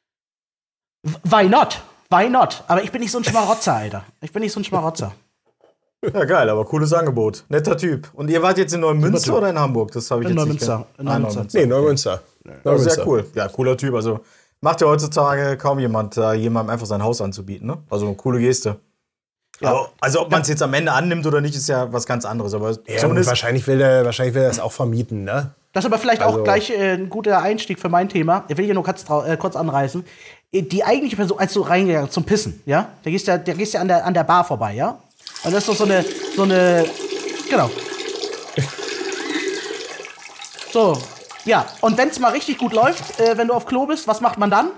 why not? Why not? Aber ich bin nicht so ein Schmarotzer, Alter. Ich bin nicht so ein Schmarotzer. Ja, geil, aber cooles Angebot. Netter Typ. Und ihr wart jetzt in Neumünster Typ. oder in Hamburg? Das habe ich In jetzt Neumünster. nicht In ge- Ah, Neumünster. Nee, Neumünster. Ja, Neumünster. sehr cool. Ja, cooler Typ. Also macht ja heutzutage kaum jemand, äh, jemandem einfach sein Haus anzubieten. Ne? Also eine coole Geste. Ja. Aber, also ob man es jetzt am Ende annimmt oder nicht, ist ja was ganz anderes. Aber Ja, und zumindest wahrscheinlich will der, wahrscheinlich will er das auch vermieten, ne? Das ist aber vielleicht Also- auch gleich äh, ein guter Einstieg für mein Thema. Ich will hier nur kurz, trau- äh, kurz anreißen. Äh, Die eigentliche Person, als du reingegangen zum Pissen, ja? Da gehst du ja, da gehst ja an, der, an der Bar vorbei, ja? Und das ist doch so eine, so eine, genau. So, ja. Und wenn es mal richtig gut läuft, äh, wenn du auf Klo bist, was macht man dann?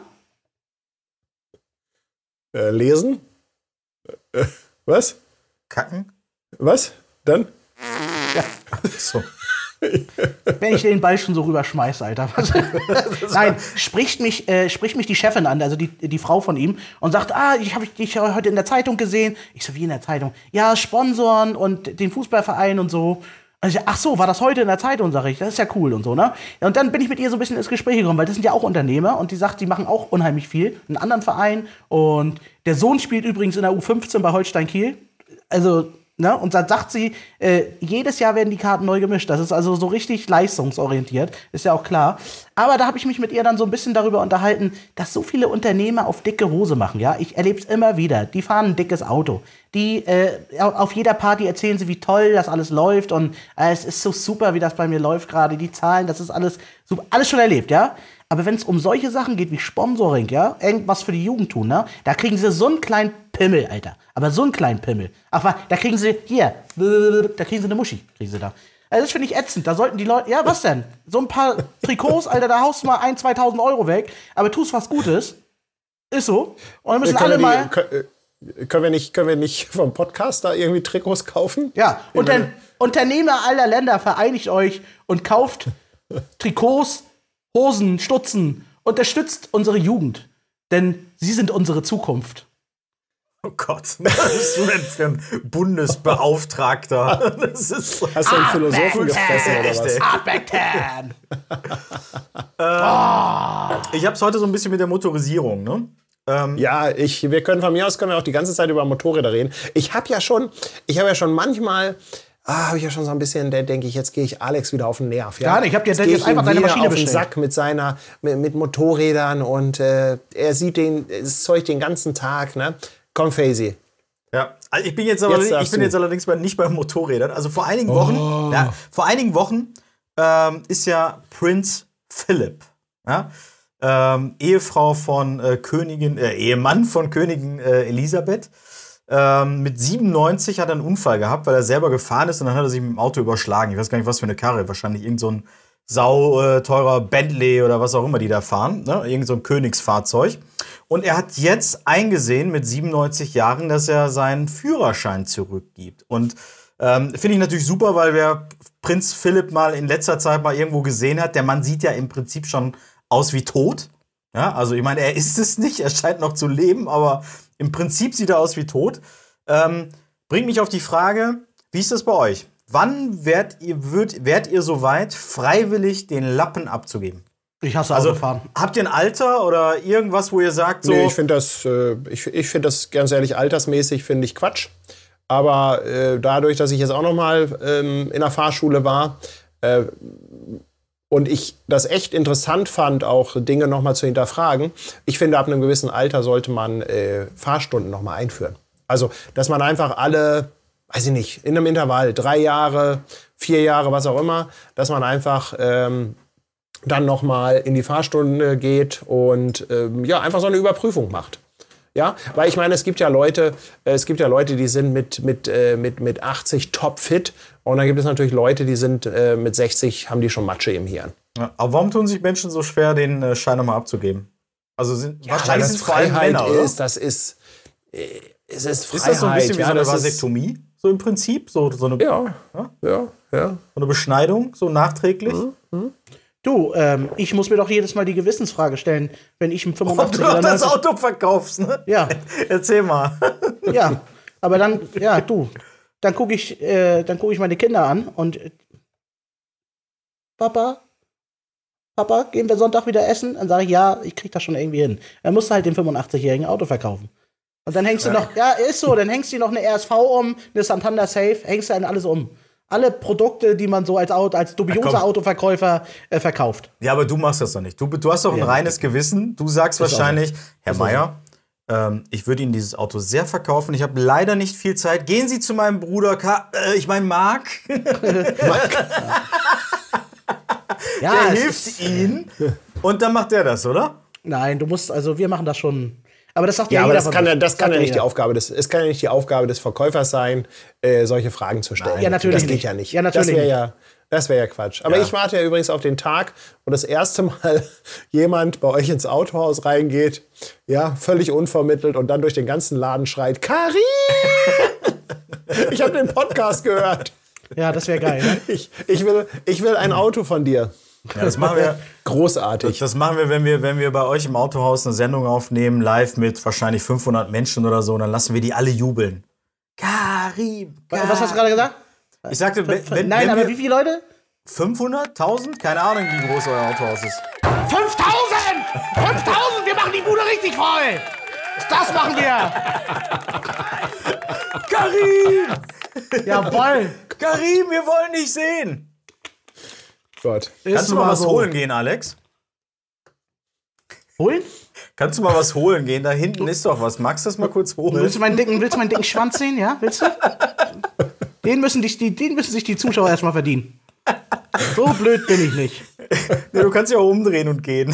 Äh, lesen? Äh, was? kacken. Was? Dann? So. Wenn ich den Ball schon so rüberschmeiß, Alter. Was? Nein, spricht mich, äh, spricht mich die Chefin an, also die, die Frau von ihm, und sagt, ah, ich habe dich heute in der Zeitung gesehen. Ich so, wie in der Zeitung? Ja, Sponsoren und den Fußballverein und so. Also ich, ach so, war das heute in der Zeitung, sage ich. Das ist ja cool und so, ne? Ja, und dann bin ich mit ihr so ein bisschen ins Gespräch gekommen, weil das sind ja auch Unternehmer, und die sagt, die machen auch unheimlich viel. Einen anderen Verein, und der Sohn spielt übrigens in der U fünfzehn bei Holstein Kiel. Also, ne? Und dann sagt sie, äh, jedes Jahr werden die Karten neu gemischt. Das ist also so richtig leistungsorientiert, ist ja auch klar. Aber da habe ich mich mit ihr dann so ein bisschen darüber unterhalten, dass so viele Unternehmer auf dicke Hose machen, ja. Ich erlebe es immer wieder. Die fahren ein dickes Auto. Die, äh, auf jeder Party erzählen sie, wie toll das alles läuft, und äh, es ist so super, wie das bei mir läuft gerade. Die Zahlen, das ist alles super, alles schon erlebt, ja. Aber wenn es um solche Sachen geht wie Sponsoring, ja, irgendwas für die Jugend tun, ne, da kriegen sie so einen kleinen Pimmel, Alter. Aber so einen kleinen Pimmel. Ach, wa- da kriegen sie, hier, da kriegen sie eine Muschi, kriegen sie da. Also das finde ich ätzend. Da sollten die Leute, ja, was denn? So ein paar Trikots, Alter, da haust du mal ein, zweitausend Euro weg, aber tust was Gutes. Ist so. Und dann müssen Können alle wir, mal, die, können, äh, können, wir nicht, können wir nicht vom Podcast da irgendwie Trikots kaufen? ja, und dann Unternehmer aller Länder, vereinigt euch und kauft Trikots, Hosen, Stutzen, unterstützt unsere Jugend, denn sie sind unsere Zukunft. Oh Gott, was bist du denn für ein Bundesbeauftragter? Das ist so. Hast du einen Philosophen gefressen oder Echt, was? ey. Arbeiten! Ich hab's heute so ein bisschen mit der Motorisierung, ne? Ähm, Ja, ich, wir können von mir aus können wir auch die ganze Zeit über Motorräder reden. Ich habe ja schon, ich habe ja schon manchmal, ah, habe ich ja schon so ein bisschen, da denke ich, jetzt gehe ich Alex wieder auf den Nerv. Ja? Gar nicht, ich habe dir Jetzt jetzt gehe ich einfach ihm deine wieder Maschine auf den bestellt. Sack mit seiner, mit, mit Motorrädern und äh, er sieht den, das Zeug den ganzen Tag, ne? Komm, Faisy. Ja, also ich bin jetzt, aber, Jetzt ich darfst bin du. jetzt allerdings bei, nicht bei Motorrädern. Also vor einigen Wochen, ja, vor einigen Wochen ähm, ist ja Prinz Philip, ja, ähm, Ehefrau von äh, Königin, äh, Ehemann von Königin äh, Elisabeth. Ähm, mit siebenundneunzig hat er einen Unfall gehabt, weil er selber gefahren ist und dann hat er sich mit dem Auto überschlagen. Ich weiß gar nicht, was für eine Karre. Wahrscheinlich irgend so ein sau äh, teurer Bentley oder was auch immer die da fahren. Ne? Irgend so ein Königsfahrzeug. Und er hat jetzt eingesehen mit siebenundneunzig Jahren, dass er seinen Führerschein zurückgibt. Und ähm, finde ich natürlich super, weil wer Prinz Philipp mal in letzter Zeit mal irgendwo gesehen hat, der Mann sieht ja im Prinzip schon aus wie tot. Ja, also ich meine, er ist es nicht, er scheint noch zu leben, aber im Prinzip sieht er aus wie tot. Ähm, bringt mich auf die Frage, wie ist das bei euch? Wann werdet ihr, würd, werdet ihr so weit, freiwillig den Lappen abzugeben? Ich hasse Also Autofahren. habt ihr ein Alter oder irgendwas, wo ihr sagt, so. Nee, ich finde das, äh, ich, ich finde das ganz ehrlich altersmäßig, finde ich Quatsch. Aber äh, dadurch, dass ich jetzt auch noch mal ähm, in der Fahrschule war äh, und ich das echt interessant fand, auch Dinge noch mal zu hinterfragen, ich finde, ab einem gewissen Alter sollte man äh, Fahrstunden noch mal einführen. Also, dass man einfach alle, weiß ich nicht, in einem Intervall, drei Jahre, vier Jahre, was auch immer, dass man einfach ähm, dann noch mal in die Fahrstunde geht und ähm, ja, einfach so eine Überprüfung macht. Ja, weil ich meine, es gibt ja Leute, äh, es gibt ja Leute, die sind mit, mit, äh, mit, mit achtzig topfit und dann gibt es natürlich Leute, die sind äh, mit sechzig, haben die schon Matsche im Hirn. Ja, aber warum tun sich Menschen so schwer, den äh, Schein nochmal abzugeben? Also sind Ja, weil wahrscheinlich das sind es vor allem Freiheit Männer, oder? ist, das ist, äh, es ist Freiheit. Ist das so ein bisschen wie ja, so eine das ist- Vasektomie? So im Prinzip? So, so, eine, Ja, ja, ja. so eine Beschneidung, so nachträglich? Du, ähm, ich muss mir doch jedes Mal die Gewissensfrage stellen, wenn ich im Ob fünfundachtzig du oder auch das neunzig Auto verkaufst, ne? Ja, Erzähl mal. ja. Aber dann, ja, du, dann gucke ich, äh, dann gucke ich meine Kinder an und äh, Papa, Papa, gehen wir Sonntag wieder essen? Dann sage ich, ja, ich krieg das schon irgendwie hin. Dann musst du halt dem fünfundachtzigjährigen Auto verkaufen. Und dann hängst du noch, ja, ist so, dann hängst du noch eine R S V um, eine Santander Safe, hängst du dann alles um. Alle Produkte, die man so als, Auto, als dubioser komm. Autoverkäufer äh, verkauft. Ja, aber du machst das doch nicht. Du, du hast doch ein Ja, reines Gewissen. Du sagst Ist auch wahrscheinlich, Herr Ist auch Meier, ähm, ich würde Ihnen dieses Auto sehr verkaufen. Ich habe leider nicht viel Zeit. Gehen Sie zu meinem Bruder, Ka äh, ich meine Marc. Ja, Der es hilft ist- Ihnen. Und dann macht der das, oder? Nein, du musst, also wir machen das schon. Aber das sagt ja, Ja, aber jeder das von kann ja, uns. das kann sagt ja nicht die jeder. Aufgabe des, es kann ja nicht die Aufgabe des Verkäufers sein, äh, solche Fragen zu stellen. Ja, natürlich Das geht nicht. ja nicht. Ja, natürlich das wäre nicht. ja, das wäre ja Quatsch. Aber Ja. ich warte ja übrigens auf den Tag, wo das erste Mal jemand bei euch ins Autohaus reingeht, ja, völlig unvermittelt und dann durch den ganzen Laden schreit, Karin! Ich habe den Podcast gehört. Ja, das wäre geil. Ne? Ich, ich, will, ich will ein Auto von dir. Ja, das machen wir. Großartig. Das machen wir, wenn wir, wenn wir bei euch im Autohaus eine Sendung aufnehmen, live mit wahrscheinlich fünfhundert Menschen oder so, dann lassen wir die alle jubeln. Karim. Was hast du gerade gesagt? Ich sagte, wenn, wenn, Nein, wenn aber wir wie viele Leute? fünfhundert, tausend? Keine Ahnung, wie groß euer Autohaus ist. fünftausend! fünftausend! Wir machen die Bude richtig voll! Das machen wir! Karim! Jawoll! Karim, wir wollen dich sehen! Gott. Kannst du mal was holen gehen, Alex? Holen? Kannst du mal was holen gehen? Da hinten ist doch was. Magst du das mal kurz holen? Willst du meinen dicken, willst du meinen dicken Schwanz sehen? Ja, willst du? Den müssen, die, die- den müssen sich die Zuschauer erstmal verdienen. So blöd bin ich nicht. Ja, du kannst ja auch umdrehen und gehen.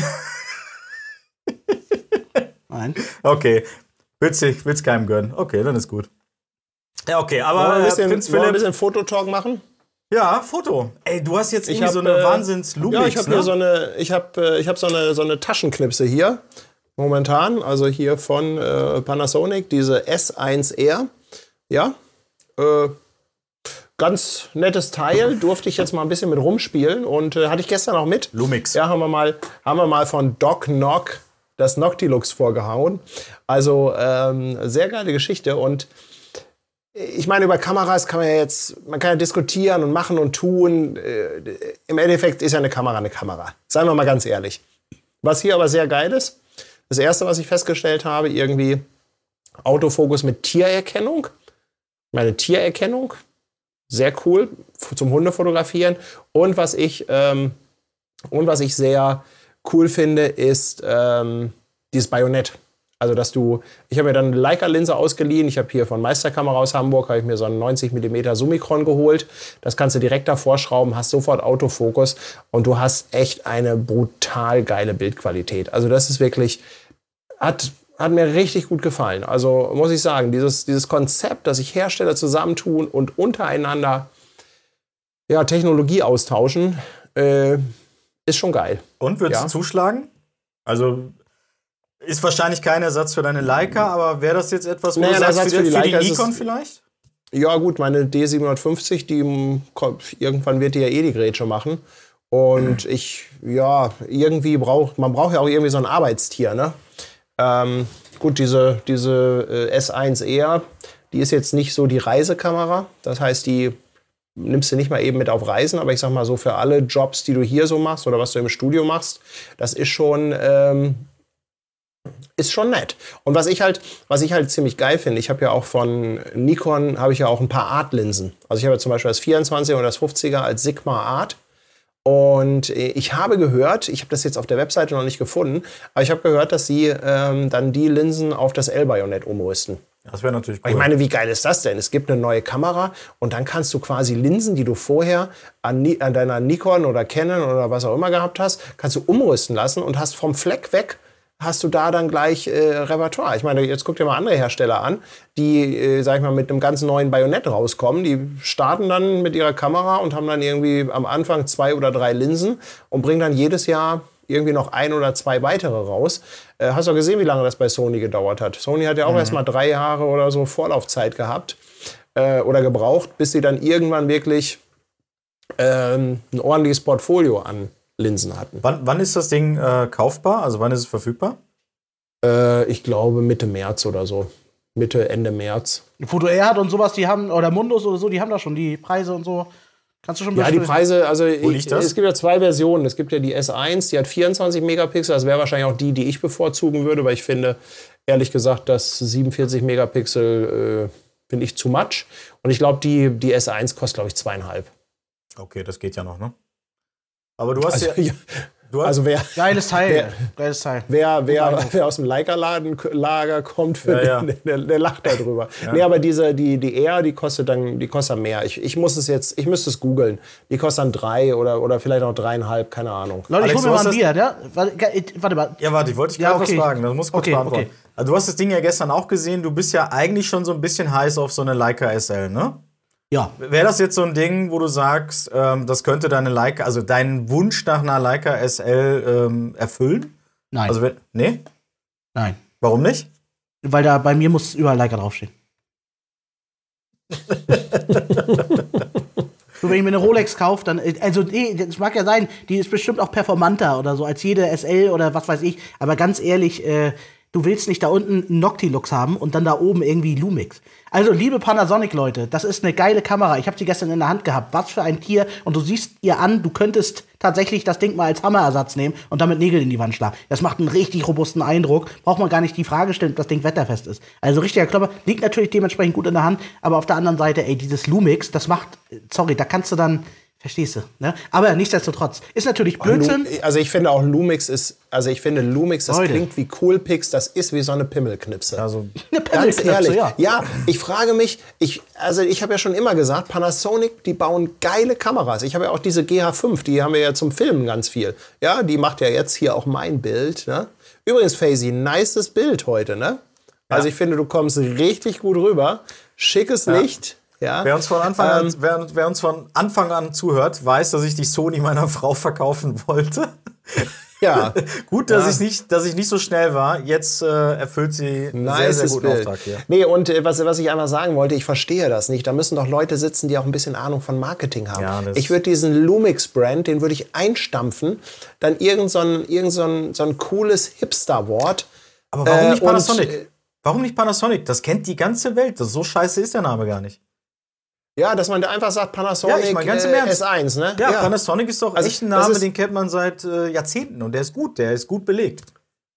Nein. Okay. Willst du willst keinem gönnen? Okay, dann ist gut. Ja, okay, aber Wollen wir ein äh, bisschen, Prinz wollen wir ein Philipp. bisschen Fototalk machen? Ja, Foto. Ey, du hast jetzt irgendwie hab, so eine äh, Wahnsinns-Lumix, Ja, ich habe ne? hier so eine, ich habe, äh, ich habe so eine, so eine Taschenknipse hier momentan, also hier von äh, Panasonic, diese S eins R. Ja, äh, ganz nettes Teil, durfte ich jetzt mal ein bisschen mit rumspielen und äh, hatte ich gestern auch mit. Lumix. Ja, haben wir mal, haben wir mal von Doc Knock das Noctilux vorgehauen. Also ähm, sehr geile Geschichte und ich meine, über Kameras kann man ja jetzt, man kann ja diskutieren und machen und tun. Äh, Im Endeffekt ist ja eine Kamera eine Kamera. Seien wir mal ganz ehrlich. Was hier aber sehr geil ist, das erste, was ich festgestellt habe, irgendwie Autofokus mit Tiererkennung. Meine Tiererkennung. sehr cool f- zum Hundefotografieren. Und was ich, ähm, und was ich sehr cool finde, ist ähm, dieses Bajonett. Also, dass du, ich habe mir dann eine Leica-Linse ausgeliehen. Ich habe hier von Meisterkamera aus Hamburg, habe ich mir so einen neunzig Millimeter Summicron geholt. Das kannst du direkt davor schrauben, hast sofort Autofokus und du hast echt eine brutal geile Bildqualität. Also, das ist wirklich, hat, hat mir richtig gut gefallen. Also, muss ich sagen, dieses, dieses Konzept, dass sich Hersteller zusammentun und untereinander ja, Technologie austauschen, äh, ist schon geil. Und würdest Ja. du zuschlagen? Also ist wahrscheinlich kein Ersatz für deine Leica, aber wäre das jetzt etwas, wo Naja, du ein sagst, Ersatz für, für die, die für die Leica ist Nikon es- vielleicht? Ja gut, meine D siebenhundertfünfzig, die mm, kommt, irgendwann wird die ja eh die Grätsche machen. Und ich, ja, irgendwie braucht, man braucht ja auch irgendwie so ein Arbeitstier, ne? Ähm, gut, diese, diese äh, S eins eher, die ist jetzt nicht so die Reisekamera. Das heißt, die nimmst du nicht mal eben mit auf Reisen, aber ich sag mal so für alle Jobs, die du hier so machst oder was du im Studio machst, das ist schon, ähm, ist schon nett. Und was ich halt, was ich halt ziemlich geil finde, ich habe ja auch von Nikon, habe ich ja auch ein paar Art-Linsen. Also ich habe ja zum Beispiel das vierundzwanziger und das fünfziger als Sigma Art. Und ich habe gehört, ich habe das jetzt auf der Webseite noch nicht gefunden, aber ich habe gehört, dass sie ähm, dann die Linsen auf das L-Bajonett umrüsten. Das wäre natürlich cool. Ich meine, wie geil ist das denn? Es gibt eine neue Kamera und dann kannst du quasi Linsen, die du vorher an, Ni- an deiner Nikon oder Canon oder was auch immer gehabt hast, kannst du umrüsten lassen und hast vom Fleck weg hast du da dann gleich äh, Repertoire. Ich meine, jetzt guck dir mal andere Hersteller an, die, äh, sag ich mal, mit einem ganz neuen Bajonett rauskommen. Die starten dann mit ihrer Kamera und haben dann irgendwie am Anfang zwei oder drei Linsen und bringen dann jedes Jahr irgendwie noch ein oder zwei weitere raus. Äh, hast du gesehen, wie lange das bei Sony gedauert hat? Sony hat ja auch mhm. erst mal drei Jahre oder so Vorlaufzeit gehabt äh, oder gebraucht, bis sie dann irgendwann wirklich ähm, ein ordentliches Portfolio an Linsen hatten. Wann, wann ist das Ding äh, kaufbar? Also wann ist es verfügbar? Äh, ich glaube Mitte März oder so. Mitte, Ende März. Foto Erd und sowas, die haben, oder Mundus oder so, die haben da schon die Preise und so. Kannst du schon Ja, die bestellen? Preise, also Wo liegt ich, das? es gibt ja zwei Versionen. Es gibt ja die S eins, die hat vierundzwanzig Megapixel. Das wäre wahrscheinlich auch die, die ich bevorzugen würde, weil ich finde, ehrlich gesagt, das siebenundvierzig Megapixel äh, finde ich zu much. Und ich glaube, die, die S eins kostet, glaube ich, zweieinhalb. Okay, das geht ja noch, ne? Aber du hast Also, ja. ja, Du hast, also wer, Geiles Teil. Wer- Geiles Teil. wer, wer, Eindruck. wer aus dem Leica-Lager kommt, für Ja, ja. Den, der, der lacht darüber. Nee, aber diese, die, die Air, die kostet dann die kostet mehr. Ich, ich muss es jetzt, ich müsste es googeln. Die kostet dann drei oder, oder vielleicht auch dreieinhalb, keine Ahnung. Leute, ich Alex, hol mir du mal ein hast Bier, ja? Warte, ge- warte mal. ja, warte, ich wollte dich Ja, gerade okay. was fragen. Das muss ich kurz Okay, beantworten. okay. Also, du hast das Ding ja gestern auch gesehen. Du bist ja eigentlich schon so ein bisschen heiß auf so eine Leica S L, ne? Ja. Wäre das jetzt so ein Ding, wo du sagst, ähm, das könnte deine Leica, also deinen Wunsch nach einer Leica S L ähm, erfüllen? Nein. Also, wenn- nee? Nein. Warum nicht? Weil da bei mir muss überall Leica draufstehen. So, wenn ich mir eine Rolex kaufe, dann, äh, also, nee, das mag ja sein, die ist bestimmt auch performanter oder so als jede S L oder was weiß ich. Aber ganz ehrlich, äh, du willst nicht da unten einen Noctilux haben und dann da oben irgendwie Lumix. Also, liebe Panasonic-Leute, das ist eine geile Kamera. Ich habe sie gestern in der Hand gehabt. Was für ein Tier. Und du siehst ihr an, du könntest tatsächlich das Ding mal als Hammerersatz nehmen und damit Nägel in die Wand schlagen. Das macht einen richtig robusten Eindruck. Braucht man gar nicht die Frage stellen, ob das Ding wetterfest ist. Also, richtiger Klopper. Liegt natürlich dementsprechend gut in der Hand. Aber auf der anderen Seite, ey, dieses Lumix, das macht, sorry, da kannst du dann, verstehst du, ne? Aber nichtsdestotrotz. Ist natürlich Blödsinn. Lu- Also ich finde auch Lumix ist, also ich finde Lumix, das Leute. klingt wie Coolpix, das ist wie so eine Pimmelknipse. Also, Eine Ganz Pimmelknipse, ehrlich, ja. ja, ich frage mich, ich, also ich habe ja schon immer gesagt, Panasonic, die bauen geile Kameras. Ich habe ja auch diese G H fünf, die haben wir ja zum Filmen ganz viel. Ja, die macht ja jetzt hier auch mein Bild. Ne? Übrigens, Faisy, nices Bild heute, ne? Also ich finde, du kommst richtig gut rüber. Schickes Licht. Ja. wer uns, von Anfang an, Ähm, wer, wer uns von Anfang an zuhört, weiß, dass ich die Sony meiner Frau verkaufen wollte. Ja. Gut, dass, Ja. ich nicht, dass ich nicht so schnell war. Jetzt äh, erfüllt sie einen sehr, sehr Nices guten Bild. Auftrag hier. Nee, und äh, was, was ich einmal sagen wollte, ich verstehe das nicht. Da müssen doch Leute sitzen, die auch ein bisschen Ahnung von Marketing haben. Ja, das- ich würde diesen Lumix-Brand, den würde ich einstampfen, dann irgend so ein, irgend so ein, so ein cooles Hipster-Wort. Aber warum Äh, nicht und, Panasonic? äh, warum nicht Panasonic? Das kennt die ganze Welt. Das, so scheiße ist der Name gar nicht. Ja, dass man da einfach sagt Panasonic Ja, ich mein, ganz im äh, Ernst. S eins, ne? Ja, Panasonic ist doch Also, echt ein das Name, ist- den kennt man seit äh, Jahrzehnten. Und der ist gut, der ist gut belegt.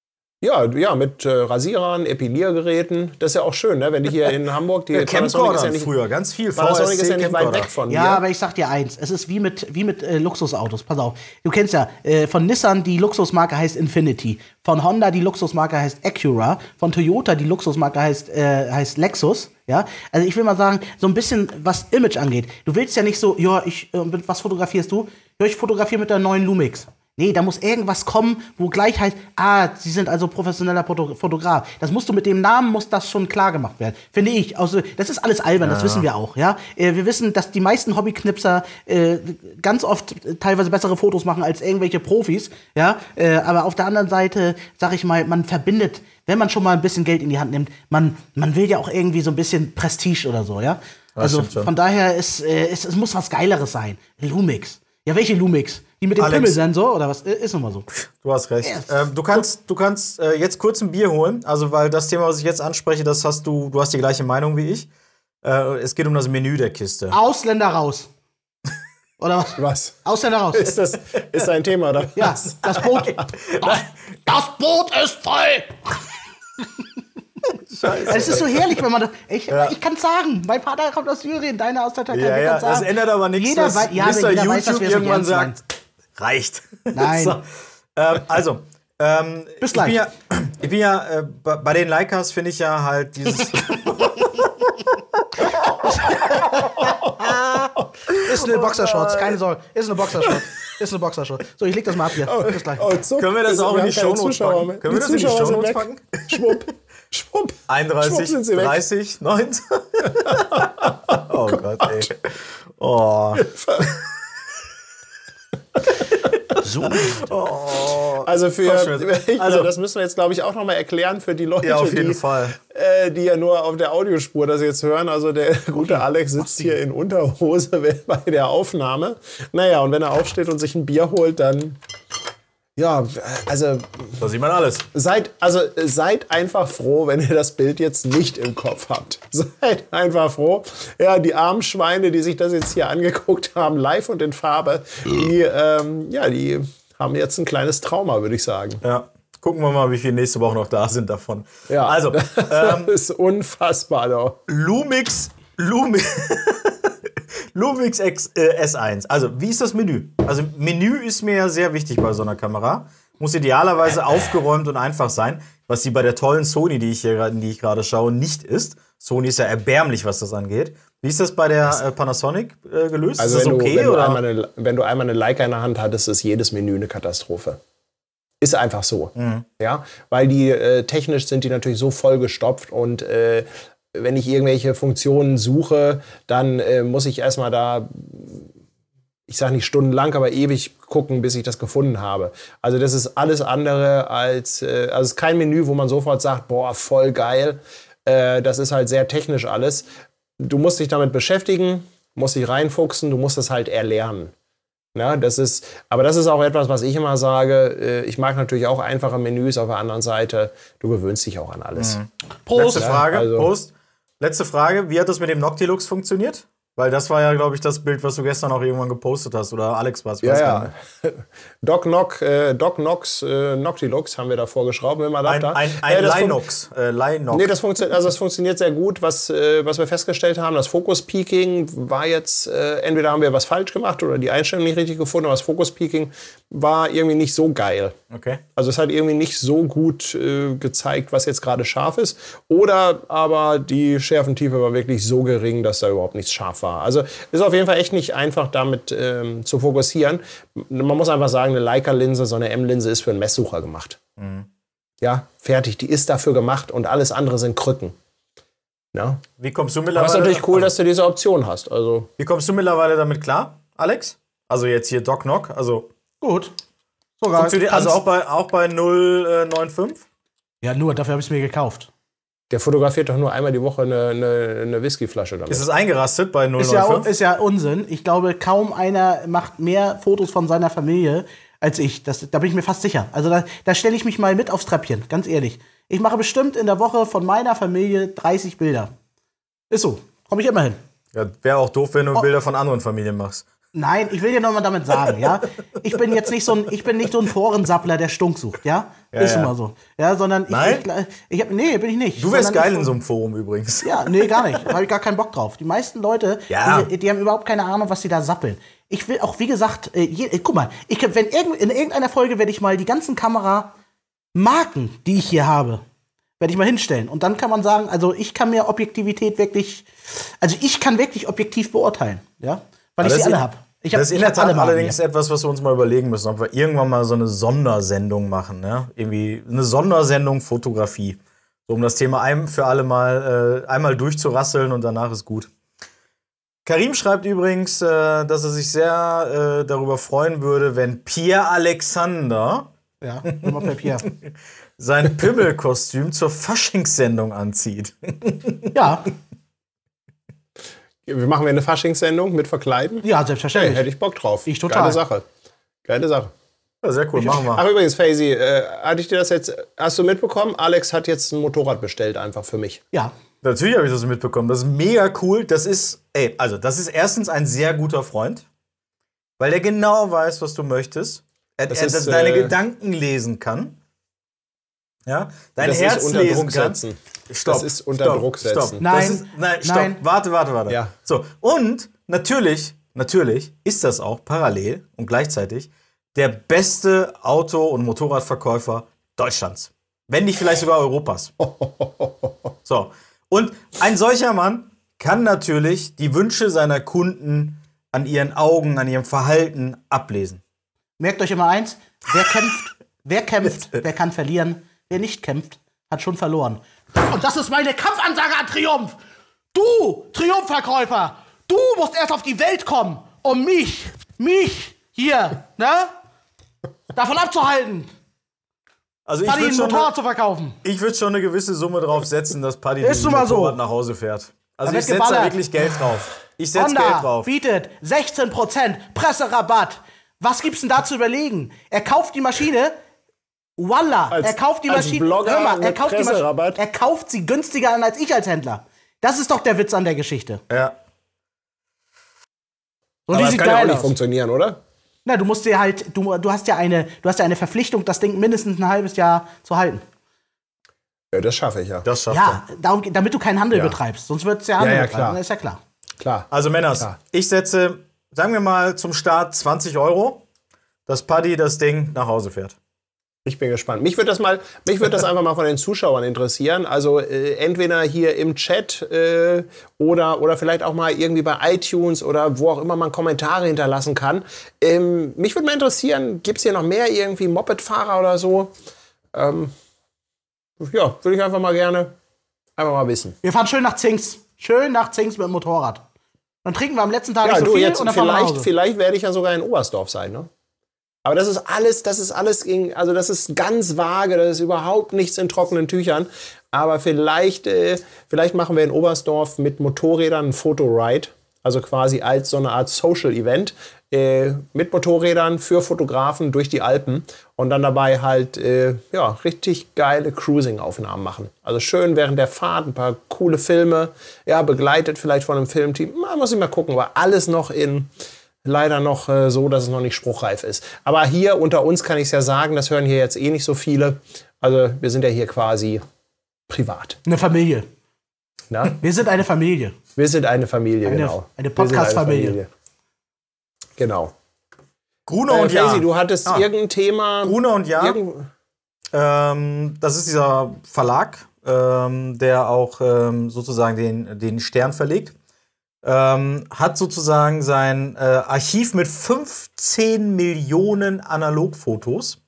Ja, ja, mit äh, Rasierern, Epiliergeräten. Das ist ja auch schön, ne? Wenn die hier in Hamburg, die Ja, Panasonic ist ja Camcorder nicht, früher, ganz viel. Panasonic ist ja nicht weit Camcorder. weg von Ja, mir. aber ich sag dir eins, es ist wie mit, wie mit äh, Luxusautos. Pass auf, du kennst ja, äh, von Nissan die Luxusmarke heißt Infiniti, von Honda die Luxusmarke heißt Acura, von Toyota die Luxusmarke heißt, äh, heißt Lexus. Ja, also ich will mal sagen, so ein bisschen was Image angeht. Du willst ja nicht so, ja, ich, äh, was fotografierst du? Ja, ich fotografiere mit der neuen Lumix. Nee, da muss irgendwas kommen, wo gleich heißt, ah, sie sind also professioneller Foto- Fotograf. Das musst du mit dem Namen, muss das schon klar gemacht werden. Finde ich. Also, das ist alles albern, das wissen wir auch, ja. Äh, wir wissen, dass die meisten Hobbyknipser äh, ganz oft äh, teilweise bessere Fotos machen als irgendwelche Profis, ja. Äh, aber auf der anderen Seite, sag ich mal, man verbindet, wenn man schon mal ein bisschen Geld in die Hand nimmt, man, man will ja auch irgendwie so ein bisschen Prestige oder so, ja. Also, stimmt schon. von daher, ist, äh, ist, es muss was Geileres sein. Lumix. Ja, welche Lumix? Die mit dem Alex. Pimmelsensor oder was? Ist nun mal so. Du hast recht. Yes. Ähm, du kannst, du kannst äh, jetzt kurz ein Bier holen, also weil das Thema, was ich jetzt anspreche, das hast du, du hast die gleiche Meinung wie ich. Äh, es geht um das Menü der Kiste. Ausländer raus. Oder was? Was? Ausländer raus. Ist das ist ein Thema, oder? Ja, das Boot. Das, das Boot ist voll. Scheiße. Es ist so herrlich, wenn man das. Ich, ich kann sagen, mein Vater kommt aus Syrien, deiner aus der Türkei. Ja, ich ja, kann's sagen. das ändert aber nichts, Jeder dass wei- ja, aber Mister jeder YouTube weiß, dass wir es nicht irgendwann ernst meinen. sagt, reicht. Nein. So. Ähm, also, ähm, Bis ich bin gleich. ja, ich bin ja äh, bei bei den Leicas finde ich ja halt dieses. Ist eine Boxershorts, keine Sorge. Ist eine Boxershorts. Ist eine Boxershorts. So, ich leg das mal ab hier. Bis gleich. Oh, zuck. Können wir das auch Wir in die haben keine Shownotes Zuschauer packen? mehr. Können wir das in die Zuschauer sind Shownotes weg. packen? Schwupp. Schwupp. Schwupp einunddreißig, sind sie weg. dreißig, neunzehn. Oh Gott, ey. Oh. So. Also für, Kopfschmerzen. also das müssen wir jetzt, glaube ich, auch noch mal erklären für die Leute, Ja, auf jeden die, Fall. Äh, die ja nur auf der Audiospur das jetzt hören. Also der gute Alex sitzt hier in Unterhose bei der Aufnahme. Naja, und wenn er aufsteht und sich ein Bier holt, dann ja, also Da sieht man alles. seid, also seid einfach froh, wenn ihr das Bild jetzt nicht im Kopf habt. Seid einfach froh. Ja, die armen Schweine, die sich das jetzt hier angeguckt haben, live und in Farbe, die, ähm, ja, die haben jetzt ein kleines Trauma, würde ich sagen. Ja. Gucken wir mal, wie viele nächste Woche noch da sind davon. Ja, Also, das ähm, ist unfassbar, doch. Lumix, Lumix, Lumix X, äh, S eins. Also, wie ist das Menü? Also, Menü ist mir ja sehr wichtig bei so einer Kamera. Muss idealerweise aufgeräumt und einfach sein, was sie bei der tollen Sony, die ich hier gerade, die ich gerade schaue, nicht ist. Sony ist ja erbärmlich, was das angeht. Wie ist das bei der äh, Panasonic äh, gelöst? Also ist das wenn, okay? du, wenn, du oder? einmal eine, wenn du einmal eine Leica in der Hand hattest, ist jedes Menü eine Katastrophe. Ist einfach so. Mhm. Ja? Weil die äh, technisch sind die natürlich so vollgestopft und äh, wenn ich irgendwelche Funktionen suche, dann äh, muss ich erstmal da, ich sage nicht stundenlang, aber ewig gucken, bis ich das gefunden habe. Also das ist alles andere als, äh, also es ist kein Menü, wo man sofort sagt, boah, voll geil. Äh, das ist halt sehr technisch alles. Du musst dich damit beschäftigen, musst dich reinfuchsen, du musst es halt erlernen. Ja, das ist, aber das ist auch etwas, was ich immer sage. äh, Ich mag natürlich auch einfache Menüs, auf der anderen Seite, du gewöhnst dich auch an alles. Mhm. Prost. Letzte Frage. also- Prost. Letzte Frage. Wie hat das mit dem Noctilux funktioniert? Weil das war ja, glaube ich, das Bild, was du gestern auch irgendwann gepostet hast. Oder Alex war es. Ja, ja. Doc, Nock, äh, Doc Nox äh, Noctilux haben wir da vorgeschraubt mit dem Ein, Adapter. ein, Äh, ein das fun- Linox. Äh, Linox. Nee, das funktioniert, also das funktioniert sehr gut. Was, äh, was wir festgestellt haben, das Focus-Peaking war jetzt, äh, entweder haben wir was falsch gemacht oder die Einstellung nicht richtig gefunden, aber das Focus-Peaking war irgendwie nicht so geil. Okay. Also es hat irgendwie nicht so gut äh, gezeigt, was jetzt gerade scharf ist. Oder aber die Schärfentiefe war wirklich so gering, dass da überhaupt nichts scharf war. Also ist auf jeden Fall echt nicht einfach, damit ähm, zu fokussieren. Man muss einfach sagen, eine Leica-Linse, so eine M-Linse ist für einen Messsucher gemacht. Mhm. Ja, fertig. Die ist dafür gemacht und alles andere sind Krücken. Ja. Wie kommst du Aber es mittlerweile? ist natürlich cool, dass du diese Option hast. Also Wie kommst du mittlerweile damit klar, Alex? Also jetzt hier Doc Nock. Also, Gut. Sogar. funktioniert, also auch bei, auch bei null Komma fünfundneunzig? Ja, nur, dafür habe ich es mir gekauft. der fotografiert doch nur einmal die Woche eine, eine, eine Whiskyflasche damit. Ist es eingerastet bei null Ist Komma ja, fünfundneunzig? ist ja Unsinn. Ich glaube, kaum einer macht mehr Fotos von seiner Familie als ich. Das, da bin ich mir fast sicher. Also da, da stelle ich mich mal mit aufs Treppchen, ganz ehrlich. Ich mache bestimmt in der Woche von meiner Familie dreißig Bilder. Ist so. Komme ich immer hin. Ja, wäre auch doof, wenn du Oh. Bilder von anderen Familien machst. Nein, ich will dir noch mal damit sagen, ja. ich bin jetzt nicht so ein, ich bin nicht so ein Forensappler, der Stunk sucht, ja? Ja, ist ja. immer so. Ja, sondern ich, Nein? ich, ich hab, nee, bin ich nicht. Du wärst Sondern geil ich, in so einem Forum übrigens. Ja, nee, gar nicht. Da habe ich gar keinen Bock drauf. Die meisten Leute, Ja. die, die haben überhaupt keine Ahnung, was sie da sappeln. Ich will auch, wie gesagt, äh, je, äh, guck mal, ich, wenn irgend, in irgendeiner Folge werde ich mal die ganzen Kameramarken, die ich hier habe, werde ich mal hinstellen. Und dann kann man sagen, also ich kann mir Objektivität wirklich, also ich kann wirklich objektiv beurteilen, ja, weil ich das sie alle ist- habe. Ich hab, Das ist in ich der hab alle Tat Marken allerdings hier. etwas, was wir uns mal überlegen müssen, ob wir irgendwann mal so eine Sondersendung machen, ne? Irgendwie eine Sondersendung Fotografie. So, um das Thema ein für alle Mal äh, einmal durchzurasseln und danach ist gut. Karim schreibt übrigens, äh, dass er sich sehr äh, darüber freuen würde, wenn Pierre Alexander Ja, nochmal Papier. sein Pimmelkostüm zur Faschingssendung anzieht. Ja, Wir machen wir eine Faschingssendung mit Verkleiden? ja, Hey, selbstverständlich. hätte ich Bock drauf. Ich total. Geile Sache. Geile Sache. Ja, sehr cool, machen wir. Ach übrigens, Faisy, äh, hatte ich dir das jetzt, hast du mitbekommen? Alex hat jetzt ein Motorrad bestellt, einfach für mich. Ja, Natürlich habe ich das mitbekommen. Das ist mega cool. Das ist, ey, also das ist erstens ein sehr guter Freund, weil der genau weiß, was du möchtest. Er, Das er ist, deine äh, Gedanken lesen kann. Ja, dein Das Herz ist unter lesen Druck kann. setzen. Stopp, Das ist unter stopp, Druck stopp. setzen. Nein, Das ist, nein, stopp. nein. Warte, warte, warte. Ja. So, und natürlich, natürlich ist das auch parallel und gleichzeitig der beste Auto- und Motorradverkäufer Deutschlands. Wenn nicht vielleicht sogar Europas. So. Und ein solcher Mann kann natürlich die Wünsche seiner Kunden an ihren Augen, an ihrem Verhalten ablesen. merkt euch immer eins, wer kämpft, wer kämpft, wer kann verlieren, wer nicht kämpft, hat schon verloren. Und das ist meine Kampfansage an Triumph. Du, Triumphverkäufer, du musst erst auf die Welt kommen, um mich, mich hier, ne, davon abzuhalten, Also ich Paddy würde ein schon, Motorrad zu verkaufen. ich würd schon eine gewisse Summe drauf setzen, dass Paddy Ist dieses nun mal so. Motorrad nach Hause fährt. Also Da ich wird setze da geballert. wirklich Geld drauf. Ich setze Geld Honda drauf. bietet sechzehn Prozent Presserabatt. Was gibt's denn da zu überlegen? Er kauft die Maschine, voila, Als- er kauft die als Maschine, Blogger hör mal, er mit kauft die Maschine, Presserabatt. er kauft sie günstiger an als ich als Händler. Das ist doch der Witz an der Geschichte. Ja. Und Aber die das sieht kann ja auch geil nicht aus. funktionieren, oder? Na, du musst dir halt, du, du hast ja eine, du hast ja eine Verpflichtung, das Ding mindestens ein halbes Jahr zu halten. Ja, das schaffe ich ja. Das schafft Ja, er. darum, damit du keinen Handel Ja. betreibst. Sonst wird es ja Handel Ja, ja, betreiben, klar. ist ja klar. Klar. Also Männers, Klar. ich setze, sagen wir mal, zum Start zwanzig Euro, dass Paddy das Ding nach Hause fährt. Ich bin gespannt. Mich würde das mal, mich würde das einfach mal von den Zuschauern interessieren. Also äh, entweder hier im Chat äh, oder, oder vielleicht auch mal irgendwie bei iTunes oder wo auch immer man Kommentare hinterlassen kann. Ähm, mich würde mal interessieren, gibt es hier noch mehr irgendwie Mopedfahrer oder so? Ähm, ja, würde ich einfach mal gerne einfach mal wissen. Wir fahren schön nach Zinks. Schön nach Zinks mit dem Motorrad. Dann trinken wir am letzten Tag Ja, nicht so du, viel jetzt und dann fahren wir nach vielleicht, Hause. vielleicht werde ich ja sogar in Oberstdorf sein, ne? Aber das ist alles, das ist alles, gegen, also das ist ganz vage, das ist überhaupt nichts in trockenen Tüchern. Aber vielleicht, äh, vielleicht machen wir in Oberstdorf mit Motorrädern ein Fotoride, also quasi als so eine Art Social-Event äh, mit Motorrädern für Fotografen durch die Alpen und dann dabei halt äh, ja, richtig geile Cruising-Aufnahmen machen. Also schön während der Fahrt, ein paar coole Filme, ja, begleitet vielleicht von einem Filmteam. Man muss ich mal gucken, aber alles noch in leider noch äh, so, dass es noch nicht spruchreif ist. Aber hier unter uns kann ich es ja sagen, das hören hier jetzt eh nicht so viele. Also wir sind ja hier quasi privat. Eine Familie. Na? Wir sind eine Familie. Wir sind eine Familie, Eine- genau. eine Wir sind Podcast-Familie. Familie. Genau. Gruner Äh, und Ja. Faisy, du hattest Ah. irgendein Thema. Gruner und Ja. Irgend, Ähm, das ist dieser Verlag, ähm, der auch ähm, sozusagen den, den Stern verlegt. Ähm, hat sozusagen sein äh, Archiv mit fünfzehn Millionen Analogfotos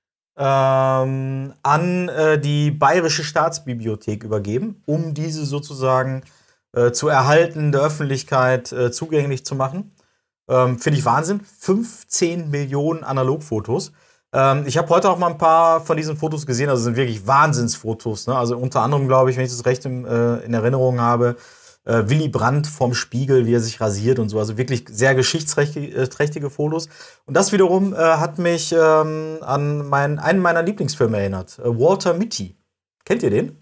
ähm, an äh, die Bayerische Staatsbibliothek übergeben, um diese sozusagen äh, zu erhalten, der Öffentlichkeit äh, zugänglich zu machen. Ähm, Finde ich Wahnsinn. fünfzehn Millionen Analogfotos. Ähm, ich habe heute auch mal ein paar von diesen Fotos gesehen. Also sind wirklich Wahnsinnsfotos. Ne? Also unter anderem, glaube ich, wenn ich das recht im, äh, in Erinnerung habe, äh, Willy Brandt vom Spiegel, wie er sich rasiert und so. Also wirklich sehr geschichtsträchtige Fotos. Und das wiederum äh, hat mich ähm, an mein, einen meiner Lieblingsfilme erinnert. Äh, Walter Mitty. Kennt ihr den?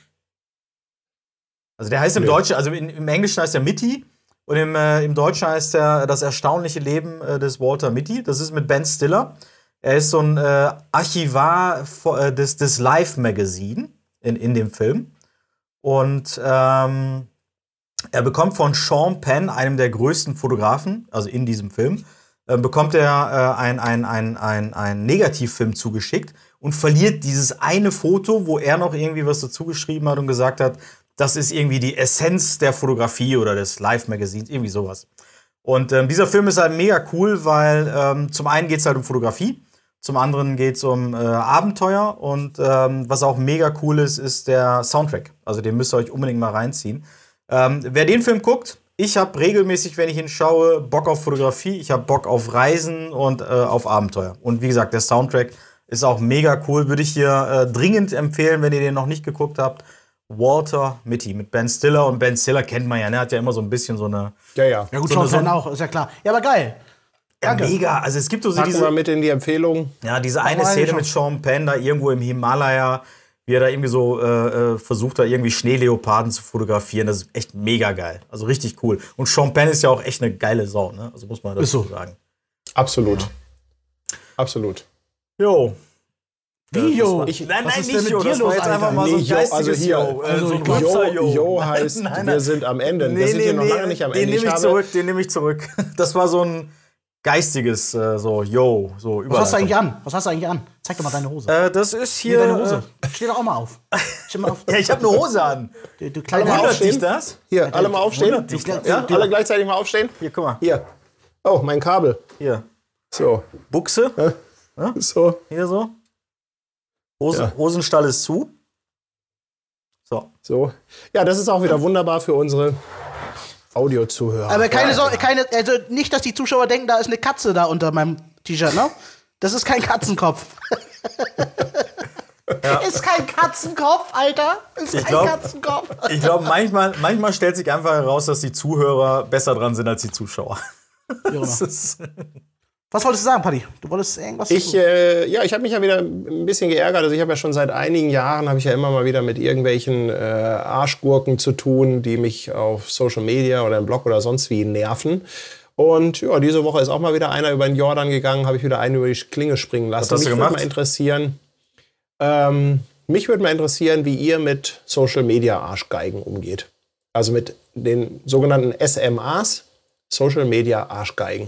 Also der heißt im Nee. Deutschen, also in, im Englischen heißt er Mitty. Und im, äh, im Deutschen heißt er Das erstaunliche Leben äh, des Walter Mitty. Das ist mit Ben Stiller. Er ist so ein äh, Archivar äh, des, des Live-Magazine in, in dem Film. Und ähm, er bekommt von Sean Penn, einem der größten Fotografen, also in diesem Film, äh, bekommt er äh, ein, ein, ein, ein, ein Negativfilm zugeschickt und verliert dieses eine Foto, wo er noch irgendwie was dazu geschrieben hat und gesagt hat, das ist irgendwie die Essenz der Fotografie oder des Live-Magazins, irgendwie sowas. Und ähm, dieser Film ist halt mega cool, weil ähm, zum einen geht es halt um Fotografie, zum anderen geht es um äh, Abenteuer und ähm, was auch mega cool ist, ist der Soundtrack. Also den müsst ihr euch unbedingt mal reinziehen. Ähm, wer den Film guckt, ich habe regelmäßig, wenn ich ihn schaue, Bock auf Fotografie, ich habe Bock auf Reisen und äh, auf Abenteuer. Und wie gesagt, der Soundtrack ist auch mega cool, würde ich hier äh, dringend empfehlen, wenn ihr den noch nicht geguckt habt. Walter Mitty mit Ben Stiller. Und Ben Stiller kennt man ja, ne? Hat ja immer so ein bisschen so eine. Ja, ja. Ja, gut, so Sean eine, so Penn auch, ist ja klar. Ja, aber geil. Ja, Danke. mega. Also es gibt so Packen wir diese, mit in die Empfehlung. ja, diese eine mal Szene schon. mit Sean Penn da irgendwo im Himalaya, wie er da irgendwie so äh, äh, versucht, da irgendwie Schneeleoparden zu fotografieren. Das ist echt mega geil. Also richtig cool. Und Sean Penn ist ja auch echt eine geile Sau, ne? Also muss man das Ist so. sagen. Absolut. Absolut. Jo. Wie, yo? Ich- Nein, Was nein, ist nicht denn mit jo. dir Das war los, jetzt einfach Alter? mal so ein Nee, yo, geistiges also hier, Yo. Äh, also so ein yo, kurzer Jo, Jo Nein, heißt, nein, nein. wir sind am Ende. wir sind hier noch lange nicht am den Ende. nehme ich habe- zurück, den nehme ich zurück. Das war so ein geistiges, äh, so, yo, so Was hast du eigentlich Überleitung. an? Was hast du eigentlich an? Zeig doch mal deine Hose. Äh, das ist Hier, hier. deine Hose. Steh doch auch mal auf. Steh mal auf. Äh, ja, ich habe eine Hose an. Du, du Alle kleiner mal Wundert aufstehen. dich das? Hier, alle mal aufstehen. Wundert dich das? Ja, alle gleichzeitig mal aufstehen. Hier, guck mal. Hier. Oh, mein Kabel. Hier. So. Buchse. So. Hier so. Hose, Ja. Hosenstall ist zu. So. So. Ja, das ist auch wieder wunderbar für unsere Audiozuhörer. Aber keine Sorge, keine, also nicht, dass die Zuschauer denken, da ist eine Katze da unter meinem T-Shirt, ne? Das ist kein Katzenkopf. Ist kein Katzenkopf, Alter. Ist Ich kein glaub- Katzenkopf. Ich glaube, manchmal, manchmal stellt sich einfach heraus, dass die Zuhörer besser dran sind als die Zuschauer. Das ist, Was wolltest du sagen, Paddy? Du wolltest irgendwas Ich, äh, ja, ich habe mich ja wieder ein bisschen geärgert. Also ich habe ja schon seit einigen Jahren, habe ich ja immer mal wieder mit irgendwelchen äh, Arschgurken zu tun, die mich auf Social Media oder im Blog oder sonst wie nerven. Und ja, diese Woche ist auch mal wieder einer über den Jordan gegangen, habe ich wieder einen über die Klinge springen lassen. Was hast du mich gemacht? würde mal interessieren, ähm, mich würde mal interessieren, wie ihr mit Social Media Arschgeigen umgeht. Also mit den sogenannten S M As, Social Media Arschgeigen.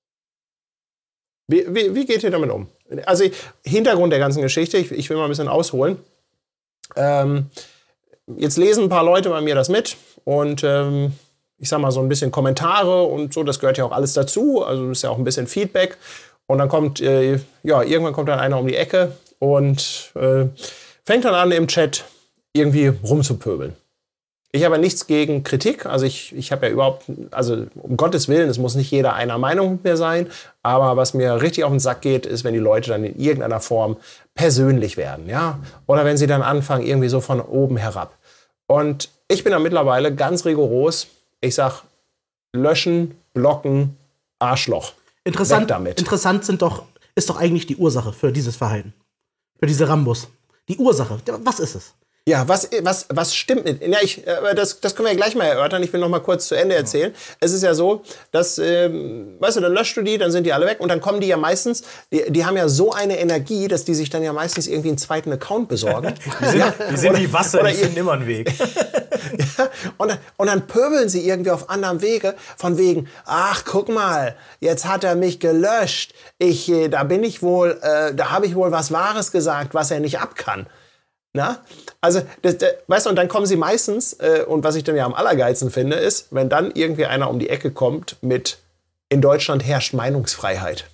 Wie, wie, wie geht ihr damit um? Also Hintergrund der ganzen Geschichte, ich, ich will mal ein bisschen ausholen. Ähm, jetzt lesen ein paar Leute bei mir das mit und ähm, ich sag mal so ein bisschen Kommentare und so, das gehört ja auch alles dazu, also ist ja auch ein bisschen Feedback. Und dann kommt, äh, ja, irgendwann kommt dann einer um die Ecke und äh, fängt dann an im Chat irgendwie rumzupöbeln. Ich habe ja nichts gegen Kritik, also ich, ich habe ja überhaupt, also um Gottes Willen, es muss nicht jeder einer Meinung mit mir sein, aber was mir richtig auf den Sack geht, ist, wenn die Leute dann in irgendeiner Form persönlich werden, ja, oder wenn sie dann anfangen, irgendwie so von oben herab. Und ich bin da mittlerweile ganz rigoros, ich sag, löschen, blocken, Arschloch. Interessant, Weg damit. interessant sind doch, ist doch eigentlich die Ursache für dieses Verhalten. Für diese Rambus. Die Ursache. Was ist es? Ja, was, was, was stimmt nicht? Ja, ich, äh, das, das können wir ja gleich mal erörtern. Ich will noch mal kurz zu Ende erzählen. Es ist ja so, dass, ähm, weißt du, dann löschst du die, dann sind die alle weg und dann kommen die ja meistens, die, die haben ja so eine Energie, dass die sich dann ja meistens irgendwie einen zweiten Account besorgen. die sind, die sind wie Wasser, oder die ihr- finden immer einen Weg. Ja, und, dann- und dann pöbeln sie irgendwie auf anderem Wege von wegen, ach, guck mal, jetzt hat er mich gelöscht. Ich, äh, da bin ich wohl, äh, da habe ich wohl was Wahres gesagt, was er nicht ab kann. Na? Also, das, das, weißt du, und dann kommen sie meistens, äh, und was ich dann ja am allergeilsten finde, ist, wenn dann irgendwie einer um die Ecke kommt mit, in Deutschland herrscht Meinungsfreiheit.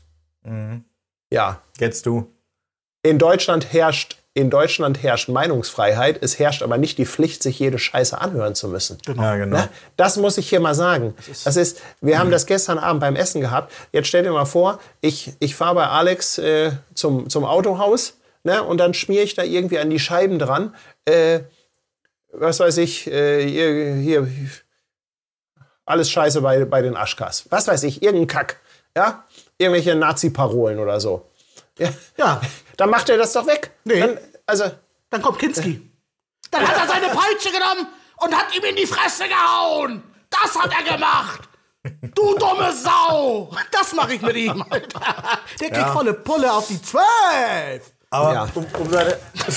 Ja, Kennst du? in Deutschland herrscht, in Deutschland herrscht Meinungsfreiheit, es herrscht aber nicht die Pflicht, sich jede Scheiße anhören zu müssen. Ja, genau. Ne? Das muss ich hier mal sagen. Das ist, wir haben das gestern Abend beim Essen gehabt. Jetzt stell dir mal vor, ich, ich fahre bei Alex äh, zum, zum Autohaus, ne, und dann schmiere ich da irgendwie an die Scheiben dran. Äh, was weiß ich, äh, hier, hier, alles Scheiße bei, bei den Aschkas. Was weiß ich, irgendein Kack. Ja? Irgendwelche Nazi-Parolen oder so. Ja. Ja. Dann macht er das doch weg. Nee. Dann, also, Dann kommt Kinski. Dann hat er seine Peitsche genommen und hat ihm in die Fresse gehauen. Das hat er gemacht. Du dumme Sau! Das mache ich mit ihm, Alter. Der kriegt Ja. volle Pulle auf die zwölf. Aber Ja. um, um, seine,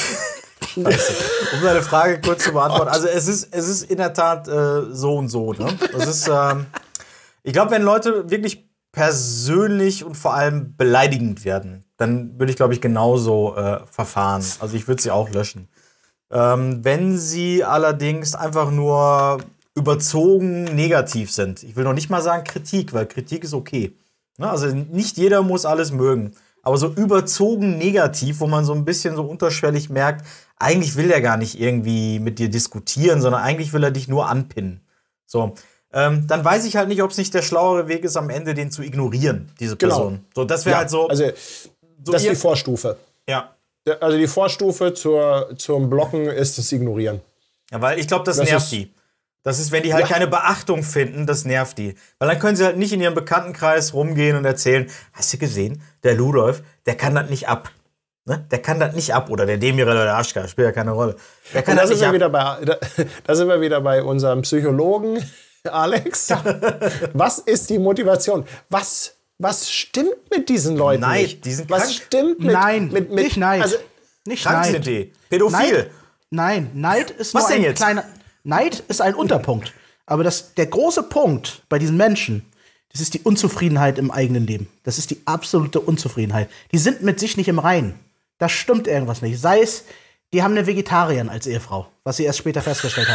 um seine Frage kurz zu beantworten, also es ist, es ist in der Tat äh, so und so. Ne? Das ist, ähm, ich glaube, wenn Leute wirklich persönlich und vor allem beleidigend werden, dann würde ich, glaube ich, genauso äh, verfahren. Also ich würde sie auch löschen. Ähm, wenn sie allerdings einfach nur überzogen negativ sind, ich will noch nicht mal sagen Kritik, weil Kritik ist okay. Ne? Also nicht jeder muss alles mögen. Aber so überzogen negativ, wo man so ein bisschen so unterschwellig merkt, eigentlich will er gar nicht irgendwie mit dir diskutieren, sondern eigentlich will er dich nur anpinnen. So, ähm, dann weiß ich halt nicht, ob es nicht der schlauere Weg ist, am Ende den zu ignorieren, diese Genau. Person. So, das wäre Ja, halt so. also, so das ist ihr- die Vorstufe. ja. Der- Also die Vorstufe zur, zum Blocken ist das Ignorieren. ja, weil ich glaube, das, Das nervt ist- die. Das ist, wenn die halt Ja. keine Beachtung finden, das nervt die. Weil dann können sie halt nicht in ihrem Bekanntenkreis rumgehen und erzählen, hast du gesehen, der Ludolf, der kann das nicht ab. Ne? Der kann das nicht ab. Oder der Demir oder der Aschka, spielt ja keine Rolle. Der kann Und da das sind, nicht wir ab. wieder bei, da, da sind wir wieder bei unserem Psychologen, Alex. Was ist die Motivation? Was, was stimmt mit diesen Leuten Neid, nicht? die sind was krank. stimmt mit, Nein, mit, mit nicht Neid. Also, Nicht Krank Neid. sind die. Pädophil. Neid, nein, Neid ist Was nur denn ein jetzt? kleiner. Neid ist ein Unterpunkt. Aber das, der große Punkt bei diesen Menschen, das ist die Unzufriedenheit im eigenen Leben. Das ist die absolute Unzufriedenheit. Die sind mit sich nicht im Reinen. Da stimmt irgendwas nicht. Sei es, die haben eine Vegetarierin als Ehefrau, was sie erst später festgestellt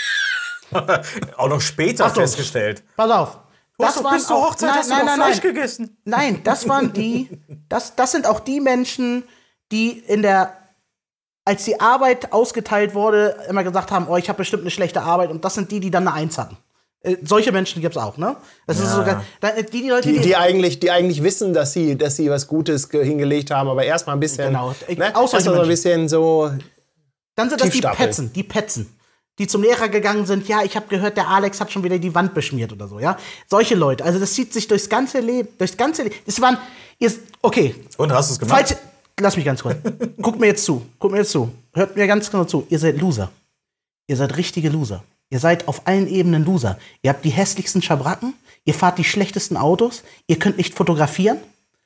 haben. Auch noch später Achtung. festgestellt. Pass auf. Du hast doch bis zur auch- Hochzeit nein, hast du nein, doch nein, Fleisch nein. gegessen. Nein, das waren die, das, das sind auch die Menschen, die in der, als die Arbeit ausgeteilt wurde, immer gesagt haben, oh, ich habe bestimmt eine schlechte Arbeit, und das sind die, die dann eine Eins hatten. Äh, solche Menschen gibt's auch, ne? Das ist sogar, da, die, die Leute, die, die, eigentlich, die eigentlich wissen, dass sie, dass sie was Gutes ge- hingelegt haben, aber erstmal ein bisschen. Genau. Ne? Auch solche Erst mal so ein Menschen. bisschen so. dann sind das die Tiefstapeln. Petzen, die Petzen. Die zum Lehrer gegangen sind, ja, ich habe gehört, der Alex hat schon wieder die Wand beschmiert oder so, ja? Solche Leute, also das zieht sich durchs ganze Leben, durchs ganze Leben. Das waren, ihr, okay, Und hast du es gemacht? falls, lass mich ganz kurz. Guckt mir jetzt zu, guckt mir jetzt zu. Hört mir ganz genau zu. Ihr seid Loser. Ihr seid richtige Loser. Ihr seid auf allen Ebenen Loser. Ihr habt die hässlichsten Schabracken, ihr fahrt die schlechtesten Autos, ihr könnt nicht fotografieren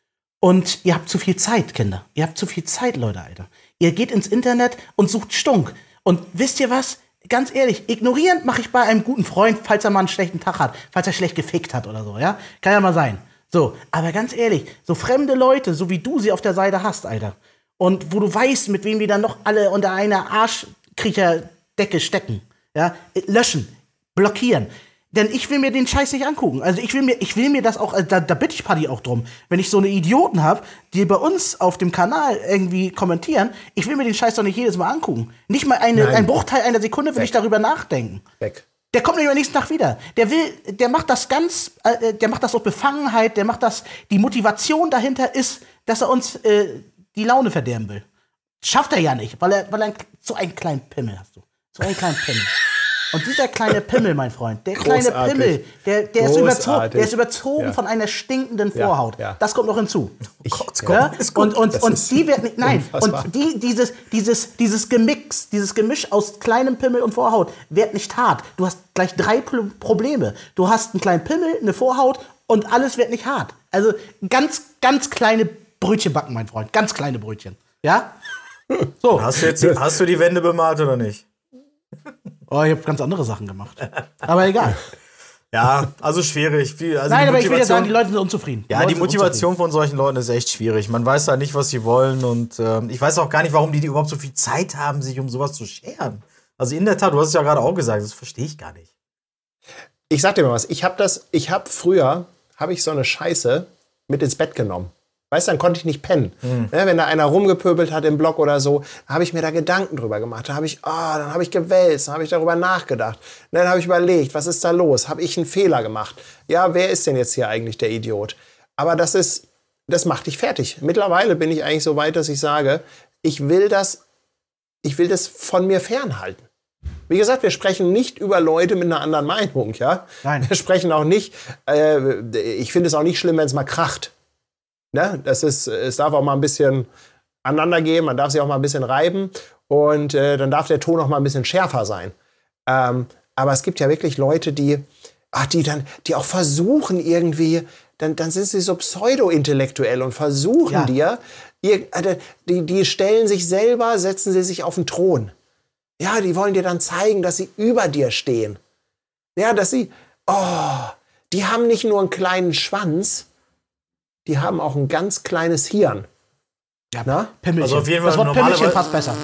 und ihr habt zu viel Zeit, Kinder. Ihr habt zu viel Zeit, Leute, Alter. Ihr geht ins Internet und sucht Stunk. Und wisst ihr was? Ganz ehrlich, ignorieren mache ich bei einem guten Freund, falls er mal einen schlechten Tag hat, falls er schlecht gefickt hat oder so, ja? Kann ja mal sein. So, aber ganz ehrlich, so fremde Leute, so wie du sie auf der Seite hast, Alter, und wo du weißt, mit wem die dann noch alle unter einer Arschkriecherdecke stecken, ja, löschen, blockieren. Denn ich will mir den Scheiß nicht angucken. Also ich will mir, ich will mir das auch, da, da bitte ich Paddy auch drum. Wenn ich so eine Idioten habe, die bei uns auf dem Kanal irgendwie kommentieren, ich will mir den Scheiß doch nicht jedes Mal angucken. Nicht mal eine, Nein. ein Bruchteil einer Sekunde will ich darüber nachdenken. Weg. Der kommt nicht am nächsten Tag wieder. Der will, der macht das ganz, äh, der macht das aus Befangenheit, der macht das, die Motivation dahinter ist, dass er uns äh, die Laune verderben will. Schafft er ja nicht, weil er, weil er ein, so einen kleinen Pimmel hast du. So einen kleinen Pimmel. Und dieser kleine Pimmel, mein Freund, der kleine Großartig. Pimmel, der, der, ist, überzogen, Großartig. der ist überzogen Ja. von einer stinkenden Ja, Vorhaut. ja. Das kommt noch hinzu. Ich, Ja? ist gut. Und, und, Das und ist die wird nicht, nein, unfassbar. und die, dieses, dieses, dieses Gemix, dieses Gemisch aus kleinem Pimmel und Vorhaut wird nicht hart. Du hast gleich drei Pro- Probleme. Du hast einen kleinen Pimmel, eine Vorhaut und alles wird nicht hart. Also ganz, ganz kleine Brötchen backen, mein Freund. Ganz kleine Brötchen. Ja? So. Hast du, jetzt, hast du die Wände bemalt oder nicht? Oh, ich habe ganz andere Sachen gemacht. Aber egal. Ja, also schwierig. Viel- Also Nein, die aber ich will ja Motivation- sagen, die Leute sind unzufrieden. Ja, Leute die sind Motivation von solchen Leuten ist echt schwierig. Man weiß halt nicht, was sie wollen. Und ähm, ich weiß auch gar nicht, warum die, die überhaupt so viel Zeit haben, sich um sowas zu scheren. Also in der Tat, du hast es ja gerade auch gesagt, das verstehe ich gar nicht. ich sag dir mal was. Ich habe das, ich habe früher, habe ich so eine Scheiße mit ins Bett genommen. Weißt du, dann konnte ich nicht pennen. Hm. Ne, wenn da einer rumgepöbelt hat im Block oder so, habe ich mir da Gedanken drüber gemacht. Da habe ich, ah, dann habe ich gewälzt, dann habe ich darüber nachgedacht. Und dann habe ich überlegt, was ist da los? Habe ich einen Fehler gemacht? Ja, wer ist denn jetzt hier eigentlich der Idiot? Aber das ist, das macht dich fertig. Mittlerweile bin ich eigentlich so weit, dass ich sage, ich will das, ich will das von mir fernhalten. Wie gesagt, wir sprechen nicht über Leute mit einer anderen Meinung, ja? Nein. Wir sprechen auch nicht, äh, ich finde es auch nicht schlimm, wenn es mal kracht. Ne? Das ist, es darf auch mal ein bisschen aneinander gehen, man darf sich auch mal ein bisschen reiben und äh, dann darf der Ton auch mal ein bisschen schärfer sein. Ähm, aber es gibt ja wirklich Leute, die, ach, die dann, die auch versuchen irgendwie, dann, dann sind sie so pseudo-intellektuell und versuchen Ja. dir, ihr, äh, die, die stellen sich selber, setzen sie sich auf den Thron. Ja, die wollen dir dann zeigen, dass sie über dir stehen. Ja, dass sie, oh, die haben nicht nur einen kleinen Schwanz, die haben auch ein ganz kleines Hirn. Ja, Na? Pimmelchen. Also auf jeden das Fall Wort Pimmelchen normalerweise- passt besser.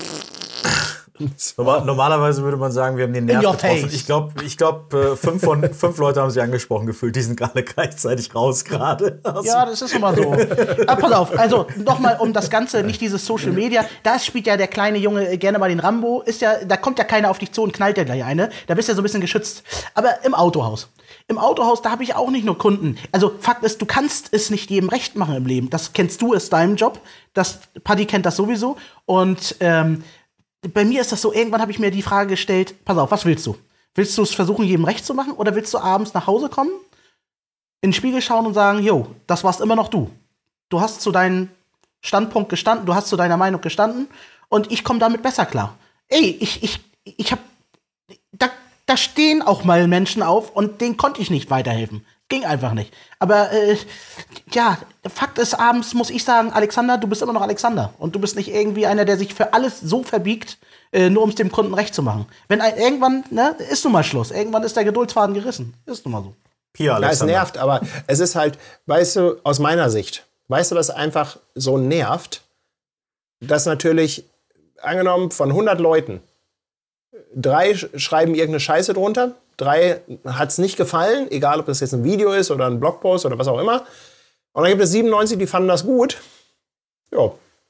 Normal, normalerweise würde man sagen, wir haben den Nerv In your getroffen. face. Ich glaube, ich glaub, äh, fünf, von, fünf Leute haben sich angesprochen gefühlt. Die sind alle gleichzeitig raus gerade. Also, Ja, das ist immer so. Aber pass auf, also nochmal um das Ganze, nicht dieses Social Media, da spielt ja der kleine Junge gerne mal den Rambo, ist ja, da kommt ja keiner auf dich zu und knallt dir gleich eine, da bist du ja so ein bisschen geschützt. Aber im Autohaus. Im Autohaus, da habe ich auch nicht nur Kunden. Also Fakt ist, du kannst es nicht jedem recht machen im Leben. Das kennst du, ist dein Job. Das, Paddy kennt das sowieso. Und ähm, bei mir ist das so, irgendwann habe ich mir die Frage gestellt, pass auf, was willst du? Willst du es versuchen, jedem recht zu machen? Oder willst du abends nach Hause kommen, in den Spiegel schauen und sagen, jo, das warst immer noch du. Du hast zu deinem Standpunkt gestanden, du hast zu deiner Meinung gestanden und ich komme damit besser klar. Ey, ich, ich, ich hab, da, da stehen auch mal Menschen auf und denen konnte ich nicht weiterhelfen. Ging einfach nicht. Aber äh, ja, Fakt ist, abends muss ich sagen, Alexander, du bist immer noch Alexander. Und du bist nicht irgendwie einer, der sich für alles so verbiegt, äh, nur um es dem Kunden recht zu machen. Wenn ein, irgendwann, ne, ist nun mal Schluss. Irgendwann ist der Geduldsfaden gerissen. Ist nun mal so. Hier, Ja, es Alexander. nervt, aber es ist halt, weißt du, aus meiner Sicht, weißt du, was einfach so nervt? Dass natürlich, angenommen, von hundert Leuten, drei sch- schreiben irgendeine Scheiße drunter, drei hat es nicht gefallen, egal ob das jetzt ein Video ist oder ein Blogpost oder was auch immer. Und dann gibt es siebenundneunzig, die fanden das gut. Ja.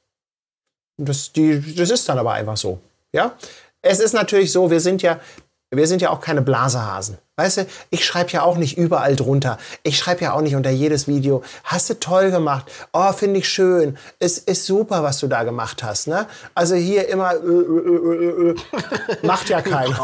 Das, die, das ist dann aber einfach so. Ja? Es ist natürlich so, wir sind ja, wir sind ja auch keine Blasehasen. Weißt du, ich schreibe ja auch nicht überall drunter. Ich schreibe ja auch nicht unter jedes Video, hast du toll gemacht. Oh, finde ich schön. Es ist super, was du da gemacht hast. Ne? Also hier immer, äh, äh, äh, äh. Macht ja keiner.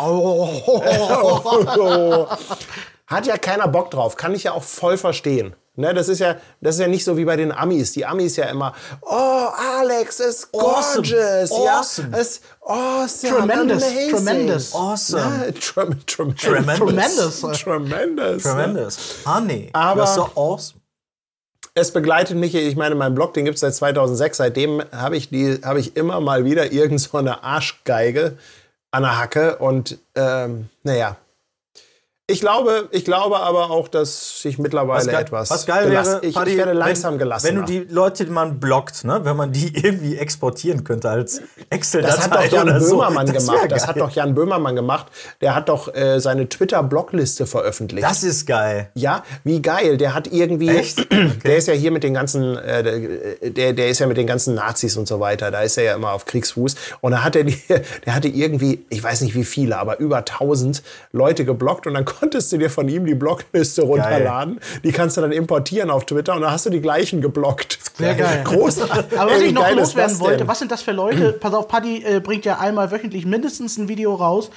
Hat ja keiner Bock drauf. Kann ich ja auch voll verstehen. Ne, das ist ja, das ist ja nicht so wie bei den Amis. Die Amis ja immer, oh, Alex, das ist Awesome. gorgeous. Awesome. Ja, das ist awesome. Tremendous. Amazing. Tremendous. Awesome. Ja, trem trem Tremendous. Tremendous. Tremendous. Tremendous. Honey, Aber- das ist so awesome. Es begleitet mich, ich meine, mein Blog, den gibt es seit zweitausendsechs. Seitdem habe ich, die- habe ich immer mal wieder irgend so eine Arschgeige an der Hacke. Und ähm, naja. Ich glaube, ich glaube aber auch, dass ich mittlerweile ge- etwas was geil gelassen- wäre, ich, Paddy, ich werde wenn- langsam gelassen. Wenn du die Leute, die man blockt, ne, wenn man die irgendwie exportieren könnte als Excel-Datei Das hat doch Jan oder so. Böhmermann Das wär gemacht. Das geil. hat doch Jan Böhmermann gemacht. Der hat doch äh, seine Twitter-Blogliste veröffentlicht. Das ist geil. Ja, wie geil. Der hat irgendwie. Echt? Der ist ja hier mit den ganzen, äh, der, der ist ja mit den ganzen Nazis und so weiter. Da ist er ja immer auf Kriegsfuß. Und da hat er die, der hatte irgendwie, ich weiß nicht wie viele, aber über tausend Leute geblockt. Und dann konntest du dir von ihm die Blockliste runterladen. Die kannst du dann importieren auf Twitter und dann hast du die gleichen geblockt. Sehr geil. Großartig. Aber was Ey, wie ich noch geil ist loswerden das wollte, denn? was sind das für Leute? Pass auf, Paddy äh, bringt ja einmal wöchentlich mindestens ein Video raus.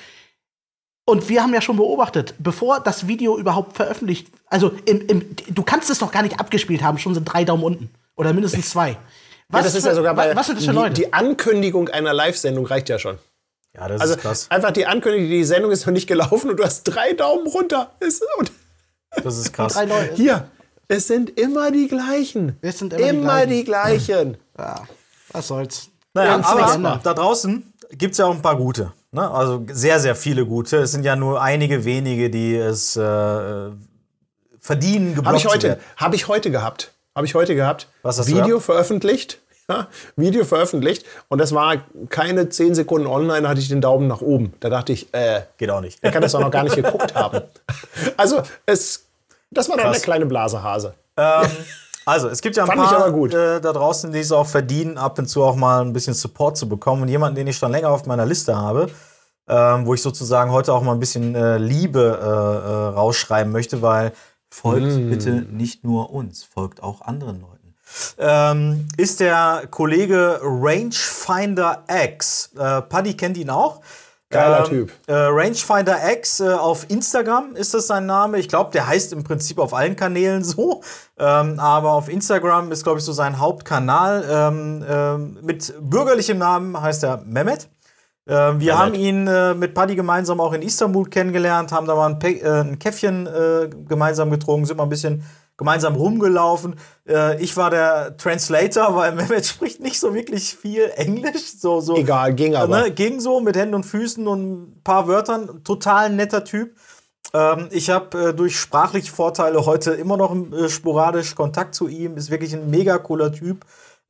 Und wir haben ja schon beobachtet, bevor das Video überhaupt veröffentlicht, also im, im, du kannst es noch gar nicht abgespielt haben, schon sind drei Daumen unten. Oder mindestens zwei. Was, Ja, das ist für, ja sogar bei, was sind das für die, Leute? die Ankündigung einer Live-Sendung reicht ja schon. Ja, das Also ist krass. einfach die Ankündigung, die Sendung ist noch nicht gelaufen und du hast drei Daumen runter. Ist, und Das ist krass. drei Leute. hier, es sind immer die gleichen. Es sind immer die die gleichen. Ja, was soll's. Naja, Ganz nichts aber ändern. da draußen gibt es ja auch ein paar gute. Ne? Also sehr, sehr viele gute. Es sind ja nur einige wenige, die es äh, verdienen, geblockt Habe ich zu heute, werden. habe ich heute gehabt. Habe ich heute gehabt. Was hast du Video gehabt? veröffentlicht. Ja, Video veröffentlicht. Und das war keine zehn Sekunden online, da hatte ich den Daumen nach oben. Da dachte ich, äh, Geht auch nicht. der kann das auch noch gar nicht geguckt haben. Also, es, das war dann Krass. der kleine Blasehase. ähm, also, es gibt ja ein Fand ich paar aber gut. Äh, da draußen, die es auch verdienen, ab und zu auch mal ein bisschen Support zu bekommen. Und jemanden, den ich schon länger auf meiner Liste habe, ähm, wo ich sozusagen heute auch mal ein bisschen äh, Liebe äh, äh, rausschreiben möchte, weil folgt Mm. bitte nicht nur uns, folgt auch anderen Leuten. Ähm, ist der Kollege Rangefinder X. Äh, Paddy kennt ihn auch. Geiler Ähm, Typ. Äh, Rangefinder X äh, auf Instagram ist das sein Name. Ich glaube, der heißt im Prinzip auf allen Kanälen so. Ähm, aber auf Instagram ist, glaube ich, so sein Hauptkanal. Ähm, ähm, mit bürgerlichem Namen heißt er Mehmet. Äh, wir Ja, haben nett. ihn äh, mit Paddy gemeinsam auch in Istanbul kennengelernt, haben da mal ein, Pe äh, ein Käffchen äh, gemeinsam getrunken, sind mal ein bisschen gemeinsam rumgelaufen. Äh, ich war der Translator, weil Mehmet spricht nicht so wirklich viel Englisch. So, so, Egal, ging aber. Ne, ging so mit Händen und Füßen und ein paar Wörtern. Total netter Typ. Ähm, ich habe äh, durch sprachliche Vorteile heute immer noch äh, sporadisch Kontakt zu ihm. Ist wirklich ein mega cooler Typ.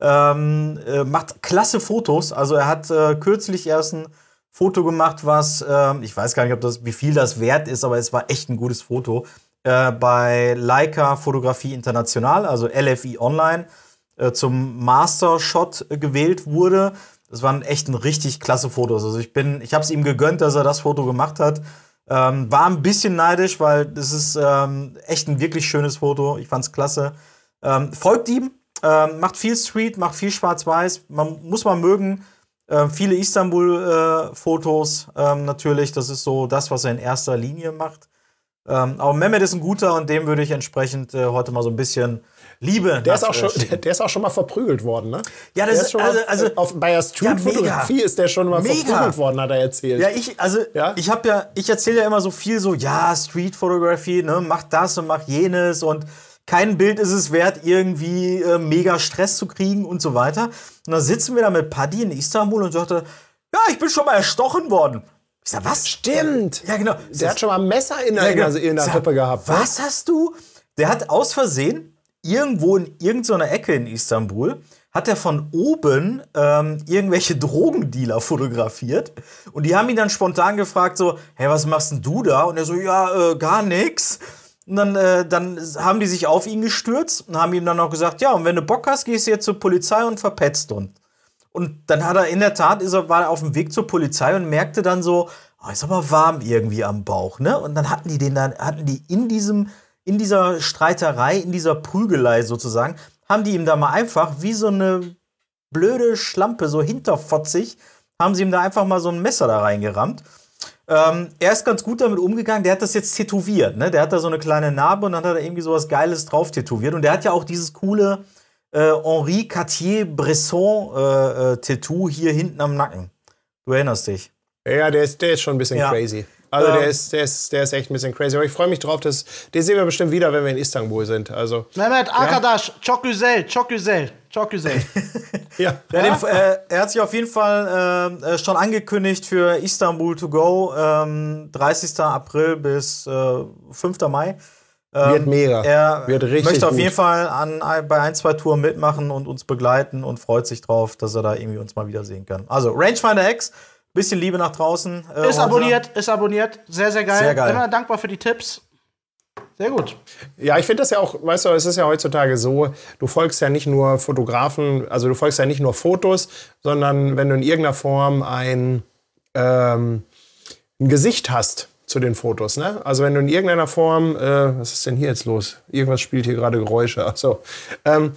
Ähm, äh, macht klasse Fotos. Also er hat äh, kürzlich erst ein Foto gemacht, was, ähm, ich weiß gar nicht, ob das, wie viel das wert ist, aber es war echt ein gutes Foto. Äh, bei Leica Fotografie International, also L F I Online, äh, zum Master Shot äh, gewählt wurde. Das waren echt ein richtig klasse Fotos. Also ich bin, ich habe es ihm gegönnt, dass er das Foto gemacht hat. Ähm, war ein bisschen neidisch, weil das ist ähm, echt ein wirklich schönes Foto. Ich fand's klasse. Ähm, folgt ihm, ähm, macht viel Street, macht viel Schwarz-Weiß. Man muss man mögen. Ähm, viele Istanbul-Fotos ähm, natürlich. Das ist so das, was er in erster Linie macht. Ähm, aber Mehmet ist ein guter und dem würde ich entsprechend äh, heute mal so ein bisschen Liebe. Der ist, auch schon, nachschieben. der, der ist auch schon mal verprügelt worden, ne? Ja, das der ist- schon mal, also- also- auf, bei der Street-Fotografie ist der schon mal Mega. verprügelt worden, hat er erzählt. Ja, ich, also, Ja? ich habe ja, ich erzähle ja immer so viel so, ja, Street Photography, ne, mach das und mach jenes und kein Bild ist es wert, irgendwie äh, mega Stress zu kriegen und so weiter. Und dann sitzen wir da mit Paddy in Istanbul und sagte, ja, ich bin schon mal erstochen worden. Ich sag, was? Stimmt. Ja, genau. Der hat schon mal ein Messer in der, Ja, genau. in der, in der Sag, Rippe gehabt. ne? Was hast du? Der hat aus Versehen irgendwo in irgendeiner Ecke in Istanbul hat er von oben ähm, irgendwelche Drogendealer fotografiert und die haben ihn dann spontan gefragt so, hey, was machst denn du da? Und er so, ja, äh, gar nix. Und dann, äh, dann haben die sich auf ihn gestürzt und haben ihm dann auch gesagt, ja, und wenn du Bock hast, gehst du jetzt zur Polizei und verpetzt uns. Und dann hat er in der Tat, ist er, war er auf dem Weg zur Polizei und merkte dann so, oh, ist aber warm irgendwie am Bauch, ne? Und dann hatten die den dann, hatten die in diesem, in dieser Streiterei, in dieser Prügelei sozusagen, haben die ihm da mal einfach wie so eine blöde Schlampe, so hinterfotzig, haben sie ihm da einfach mal so ein Messer da reingerammt. Ähm, er ist ganz gut damit umgegangen, der hat das jetzt tätowiert, ne? Der hat da so eine kleine Narbe und dann hat er irgendwie sowas Geiles drauf tätowiert. Und der hat ja auch dieses coole äh, Henri Cartier-Bresson äh, äh, Tattoo hier hinten am Nacken. Du erinnerst dich. Ja, der ist, der ist schon ein bisschen Ja. crazy. Also Ähm. der, ist, der, ist, der ist echt ein bisschen crazy. Aber ich freue mich drauf, dass, den sehen wir bestimmt wieder, wenn wir in Istanbul sind. Also, Mehmet Arkadaş, çok güzel, çok güzel, çok güzel. ja. Ja, den, äh, er hat sich auf jeden Fall äh, äh, schon angekündigt für Istanbul to go, ähm, dreißigsten April bis äh, fünften Mai. Ähm, Wird mega. Er Wird richtig möchte auf gut. jeden Fall an, bei ein, zwei Touren mitmachen und uns begleiten und freut sich drauf, dass er da irgendwie uns mal wiedersehen kann. Also Rangefinder X, bisschen Liebe nach draußen. Äh, Ist heute. abonniert, ist abonniert. Sehr, sehr geil. Sehr geil. Immer dankbar für die Tipps. Sehr gut. Ja, ich finde das ja auch, weißt du, es ist ja heutzutage so, du folgst ja nicht nur Fotografen, also du folgst ja nicht nur Fotos, sondern wenn du in irgendeiner Form ein, ähm, ein Gesicht hast zu den Fotos, ne? Also wenn du in irgendeiner Form, äh, was ist denn hier jetzt los? Irgendwas spielt hier gerade Geräusche. Achso. Ähm,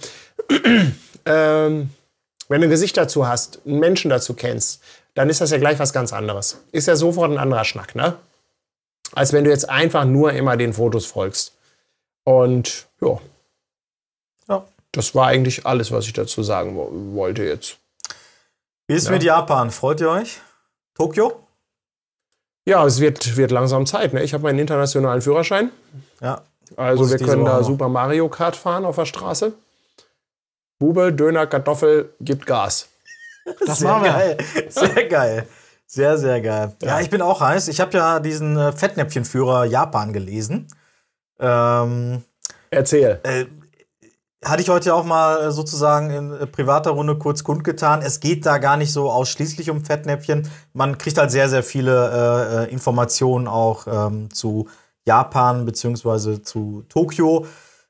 ähm, wenn du ein Gesicht dazu hast, einen Menschen dazu kennst, dann ist das ja gleich was ganz anderes. Ist ja sofort ein anderer Schnack, ne? Als wenn du jetzt einfach nur immer den Fotos folgst. Und ja, Ja. das war eigentlich alles, was ich dazu sagen wo wollte jetzt. Wie ist Ja. mit Japan? Freut ihr euch? Tokio? Ja, es wird, wird langsam Zeit. Ne? Ich habe meinen internationalen Führerschein. Ja. Also Muss wir ich diese können Woche da noch. Super Mario Kart fahren auf der Straße. Bube, Döner, Kartoffel, gibt Gas. Das Sehr machen wir. geil. Sehr geil. Sehr, sehr geil. Ja, ich bin auch heiß. Ich habe ja diesen äh, Fettnäpfchenführer Japan gelesen. Ähm, Erzähl. äh, hatte ich heute auch mal äh, sozusagen in äh, privater Runde kurz kundgetan. Es geht da gar nicht so ausschließlich um Fettnäpfchen. Man kriegt halt sehr, sehr viele äh, äh, Informationen auch ähm, zu Japan beziehungsweise zu Tokio.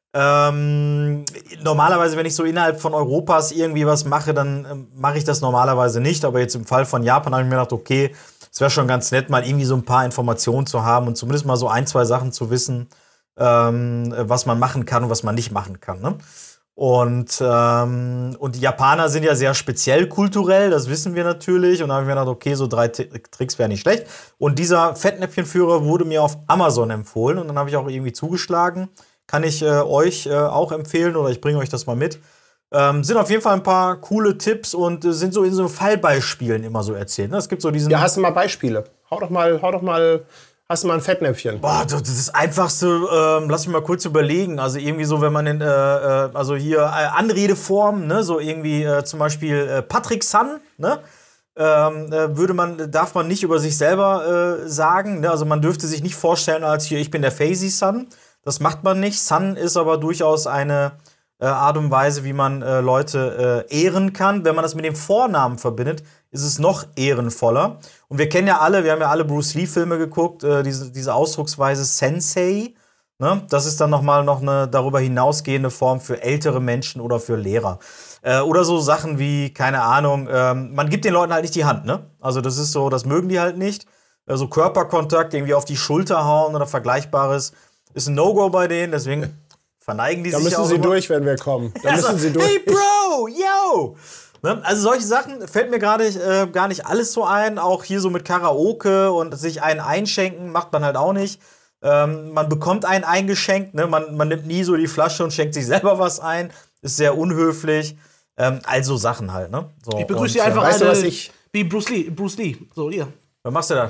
Ähm, normalerweise, wenn ich so innerhalb von Europas irgendwie was mache, dann ähm, mache ich das normalerweise nicht. Aber jetzt im Fall von Japan habe ich mir gedacht, okay, es wäre schon ganz nett, mal irgendwie so ein paar Informationen zu haben und zumindest mal so ein, zwei Sachen zu wissen, ähm, was man machen kann und was man nicht machen kann. Ne? Und, ähm, und die Japaner sind ja sehr speziell kulturell, das wissen wir natürlich. Und da habe ich mir gedacht, okay, so drei T- Tricks wären nicht schlecht. Und dieser Fettnäpfchenführer wurde mir auf Amazon empfohlen und dann habe ich auch irgendwie zugeschlagen. Kann ich äh, euch äh, auch empfehlen oder ich bringe euch das mal mit. Ähm, sind auf jeden Fall ein paar coole Tipps und äh, sind so in so Fallbeispielen immer so erzählt. Ne? Es gibt so diesen. Ja, hast du mal Beispiele? Hau doch mal, hau doch mal, hast du mal ein Fettnäpfchen? Boah, das ist das Einfachste, ähm, lass mich mal kurz überlegen. Also irgendwie so, wenn man in, äh, äh, also hier äh, Anredeformen, ne, so irgendwie äh, zum Beispiel äh, Patrick Sun, ne, ähm, äh, würde man, darf man nicht über sich selber äh, sagen, ne? Also man dürfte sich nicht vorstellen als hier, ich bin der Fazy Sun. Das macht man nicht. Sun ist aber durchaus eine äh, Art und Weise, wie man äh, Leute äh, ehren kann. Wenn man das mit dem Vornamen verbindet, ist es noch ehrenvoller. Und wir kennen ja alle, wir haben ja alle Bruce Lee-Filme geguckt, äh, diese, diese Ausdrucksweise Sensei. Ne? Das ist dann nochmal noch eine darüber hinausgehende Form für ältere Menschen oder für Lehrer. Äh, oder so Sachen wie, keine Ahnung, ähm, man gibt den Leuten halt nicht die Hand, ne? Also das ist so, das mögen die halt nicht. Also Körperkontakt, irgendwie auf die Schulter hauen oder Vergleichbares, ist ein No-Go bei denen, deswegen verneigen die Da sich müssen auch sie immer. durch, wenn wir kommen. Da Also, müssen sie durch. hey Bro, yo! Ne? Also solche Sachen fällt mir gerade äh, gar nicht alles so ein. Auch hier so mit Karaoke und sich einen einschenken macht man halt auch nicht. Ähm, man bekommt einen eingeschenkt, ne? man, man nimmt nie so die Flasche und schenkt sich selber was ein. Ist sehr unhöflich. Ähm, also Sachen halt, ne? So, Ich begrüße und, Sie einfach weißt du, alle was ich- wie Bruce Lee. Bruce Lee. So, hier. Was machst du da?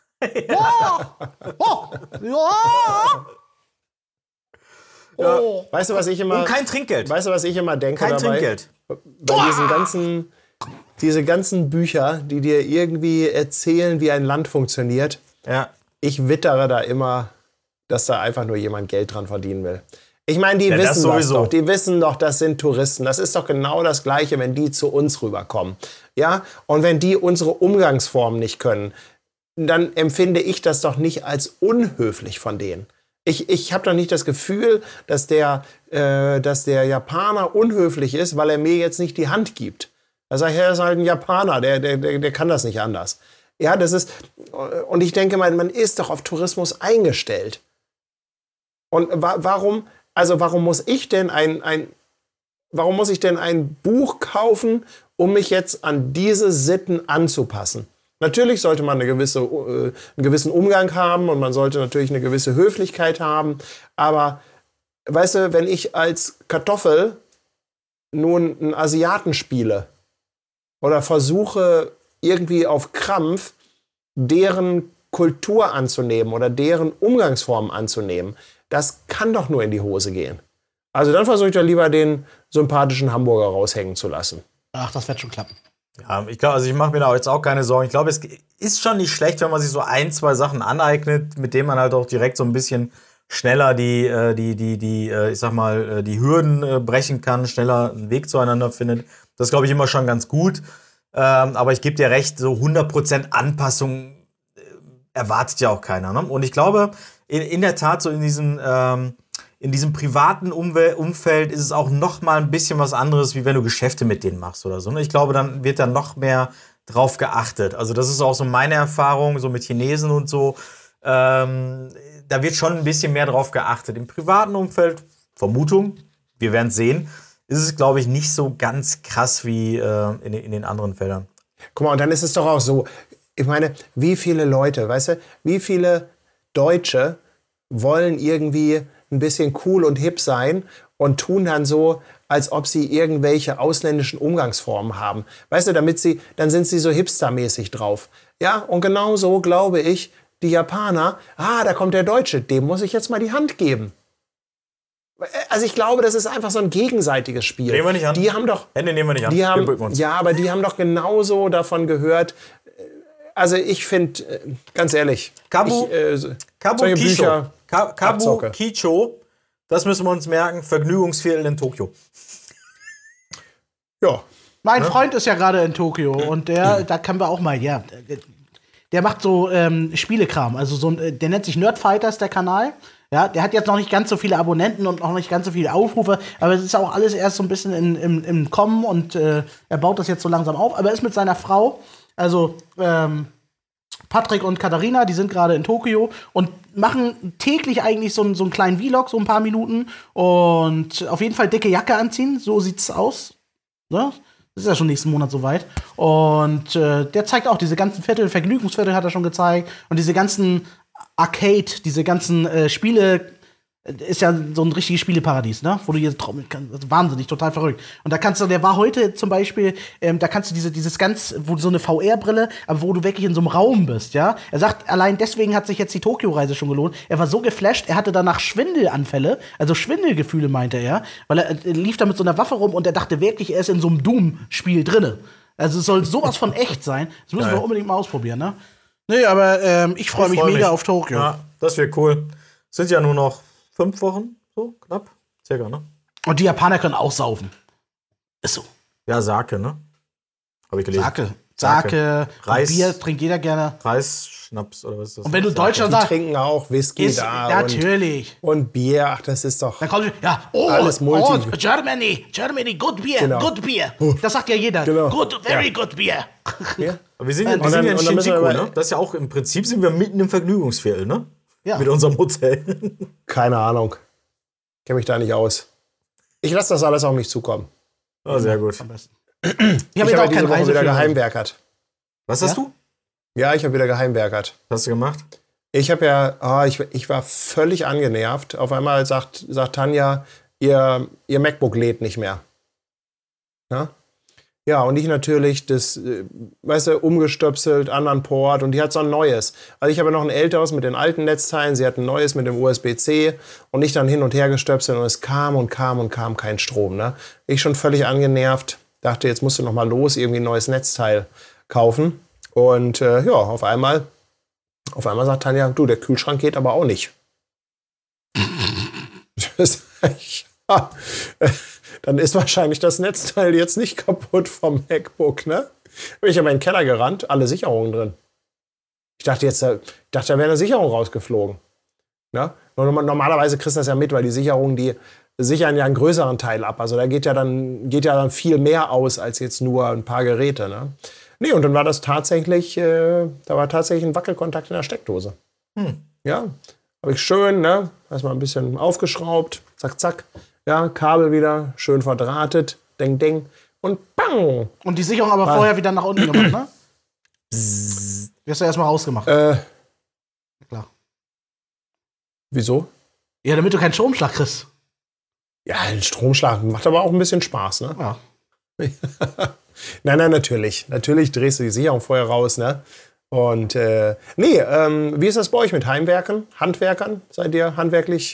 Oh, ja. Oh. Weißt du, was ich immer, Und kein Trinkgeld. weißt du, was ich immer denke Kein dabei? Trinkgeld. Bei diesen ganzen, diese ganzen Bücher, die dir irgendwie erzählen, wie ein Land funktioniert, Ja. ich wittere da immer, dass da einfach nur jemand Geld dran verdienen will. Ich meine, die Ja, das wissen das, sowieso. doch. Die wissen doch, das sind Touristen. Das ist doch genau das Gleiche, wenn die zu uns rüberkommen. Ja? Und wenn die unsere Umgangsformen nicht können, dann empfinde ich das doch nicht als unhöflich von denen. Ich, ich habe doch nicht das Gefühl, dass der, äh, dass der Japaner unhöflich ist, weil er mir jetzt nicht die Hand gibt. Da sage ich, er ist halt ein Japaner, der, der, der, der kann das nicht anders. Ja, das ist, und ich denke mal, man ist doch auf Tourismus eingestellt. Und wa warum, also warum muss ich denn ein, ein, warum muss ich denn ein Buch kaufen, um mich jetzt an diese Sitten anzupassen? Natürlich sollte man eine gewisse, äh, einen gewissen Umgang haben und man sollte natürlich eine gewisse Höflichkeit haben. Aber weißt du, wenn ich als Kartoffel nun einen Asiaten spiele oder versuche irgendwie auf Krampf deren Kultur anzunehmen oder deren Umgangsformen anzunehmen, das kann doch nur in die Hose gehen. Also dann versuche ich doch lieber den sympathischen Hamburger raushängen zu lassen. Ach, das wird schon klappen. Ja, ich glaube, also ich mache mir da jetzt auch keine Sorgen. Ich glaube, es ist schon nicht schlecht, wenn man sich so ein, zwei Sachen aneignet, mit denen man halt auch direkt so ein bisschen schneller die, äh, die, die, die, äh, ich sag mal, äh, die Hürden äh, brechen kann, schneller einen Weg zueinander findet. Das glaube ich immer schon ganz gut. Ähm, aber ich gebe dir recht, so hundert Prozent Anpassung äh, erwartet ja auch keiner. Ne? Und ich glaube, in, in der Tat, so in diesem, ähm, in diesem privaten Umwel Umfeld ist es auch noch mal ein bisschen was anderes, wie wenn du Geschäfte mit denen machst oder so. Ne? Ich glaube, dann wird da noch mehr drauf geachtet. Also das ist auch so meine Erfahrung, so mit Chinesen und so. Ähm, da wird schon ein bisschen mehr drauf geachtet. Im privaten Umfeld, Vermutung, wir werden es sehen, ist es, glaube ich, nicht so ganz krass wie äh, in, in den anderen Feldern. Guck mal, und dann ist es doch auch so, ich meine, wie viele Leute, weißt du, wie viele Deutsche wollen irgendwie ein bisschen cool und hip sein und tun dann so, als ob sie irgendwelche ausländischen Umgangsformen haben. Weißt du, damit sie, dann sind sie so hipstermäßig drauf. Ja, und genau so glaube ich, die Japaner, ah, da kommt der Deutsche, dem muss ich jetzt mal die Hand geben. Also ich glaube, das ist einfach so ein gegenseitiges Spiel. Nehmen wir nicht an. Die haben doch, Hände nehmen wir nicht an. die Wir haben, bücken uns. ja, aber die haben doch genauso davon gehört. Also ich finde, ganz ehrlich, Kabu- ich, äh, so- Kabukicho. solche Bücher, Ka Abzocke. Kabukicho, das müssen wir uns merken, Vergnügungsviertel in Tokio. ja. Mein Freund ist ja gerade in Tokio und der, da können wir auch mal, ja, der macht so ähm, Spielekram. Also so ein, der nennt sich Nerdfighters, der Kanal. Ja, der hat jetzt noch nicht ganz so viele Abonnenten und noch nicht ganz so viele Aufrufe, aber es ist auch alles erst so ein bisschen in, im, im Kommen und äh, er baut das jetzt so langsam auf. Aber er ist mit seiner Frau, also ähm, Patrick und Katharina, die sind gerade in Tokio und machen täglich eigentlich so, so einen kleinen Vlog, so ein paar Minuten und auf jeden Fall dicke Jacke anziehen, so sieht's aus. Ne? Das ist ja schon nächsten Monat soweit. Und äh, der zeigt auch diese ganzen Viertel, Vergnügungsviertel hat er schon gezeigt und diese ganzen Arcade, diese ganzen äh, Spiele, ist ja so ein richtiges Spieleparadies, ne? Wo du hier trommeln kannst. Also wahnsinnig, total verrückt. Und da kannst du, der war heute zum Beispiel, ähm, da kannst du diese, dieses ganz, wo so eine V R-Brille, aber wo du wirklich in so einem Raum bist, ja? Er sagt, allein deswegen hat sich jetzt die Tokio-Reise schon gelohnt. Er war so geflasht, er hatte danach Schwindelanfälle, also Schwindelgefühle, meinte er, weil er, er lief da mit so einer Waffe rum und er dachte wirklich, er ist in so einem Doom-Spiel drinne. Also es soll sowas von echt sein. Das müssen Geil. wir unbedingt mal ausprobieren, ne? Nee, aber ähm, ich freue mich freu mega mich. auf Tokio. Ja, das wäre cool. Sind ja nur noch fünf Wochen, so knapp. Circa, ne? Und die Japaner können auch saufen. Ist so. Ja, Sake, ne? Habe ich gelesen. Sake. Sake, Reis. Bier trinkt jeder gerne. Reis, Schnaps oder was ist das? Und wenn du Sake. Deutschland Die sagst, trinken auch Whisky ist, da natürlich. und, und Bier. Ach, das ist doch Dann kommt ja, oh, Alles Multi. oh, Germany, Germany, good beer, Genau. good beer. Das sagt ja jeder. Genau. Good, very Ja. good beer. Bier. Aber wir sind ja, wir Und sind dann- ja in und dann müssen wir Shinjuku, aber- ne? Das ist ja auch, im Prinzip sind wir mitten im Vergnügungsviertel, ne? Ja. Mit unserem Hotel. Keine Ahnung. Kenne mich da nicht aus. Ich lasse das alles auf mich zukommen. Ah, sehr gut. Am besten. Ich Ich habe habe jetzt ja auch diese keinen Woche wieder Reiseführer. geheimwerkert. Was hast Ja? du? Ja, ich habe wieder geheimwerkert. Was hast du gemacht? Ich habe ja, ah, ich, ich war völlig angenervt. Auf einmal sagt, sagt Tanja, ihr, ihr MacBook lädt nicht mehr. Ja? Ja, und ich natürlich das, äh, weißt du, umgestöpselt, anderen Port und die hat so ein neues. Also ich habe noch ein älteres mit den alten Netzteilen, sie hat ein neues mit dem U S B C und ich dann hin und her gestöpselt und es kam und kam und kam kein Strom. Ne? Ich schon völlig angenervt, dachte, jetzt musst du noch mal los, irgendwie ein neues Netzteil kaufen. Und äh, ja, auf einmal, auf einmal sagt Tanja, du, der Kühlschrank geht aber auch nicht. Das, ja, dann ist wahrscheinlich das Netzteil jetzt nicht kaputt vom MacBook, ne? Bin ich aber in den Keller gerannt, alle Sicherungen drin. Ich dachte jetzt, ich dachte, da wäre eine Sicherung rausgeflogen. Ne? Normalerweise kriegst du das ja mit, weil die Sicherungen, die sichern ja einen größeren Teil ab. Also da geht ja dann, geht ja dann viel mehr aus als jetzt nur ein paar Geräte. Ne? Nee, und dann war das tatsächlich, äh, da war tatsächlich ein Wackelkontakt in der Steckdose. Hm. Ja, habe ich schön, ne, erstmal ein bisschen aufgeschraubt, zack, zack, ja, Kabel wieder, schön verdrahtet, ding, ding, und bang! Und die Sicherung aber Ah. vorher wieder nach unten gemacht, ne? Die hast du erstmal rausgemacht. Äh, Klar. wieso? Ja, damit du keinen Stromschlag kriegst. Ja, ein Stromschlag macht aber auch ein bisschen Spaß, ne? Ja. Nein, nein, natürlich. Natürlich drehst du die Sicherung vorher raus, ne? Und, äh, nee, ähm, wie ist das bei euch mit Heimwerkern, Handwerkern? Seid ihr handwerklich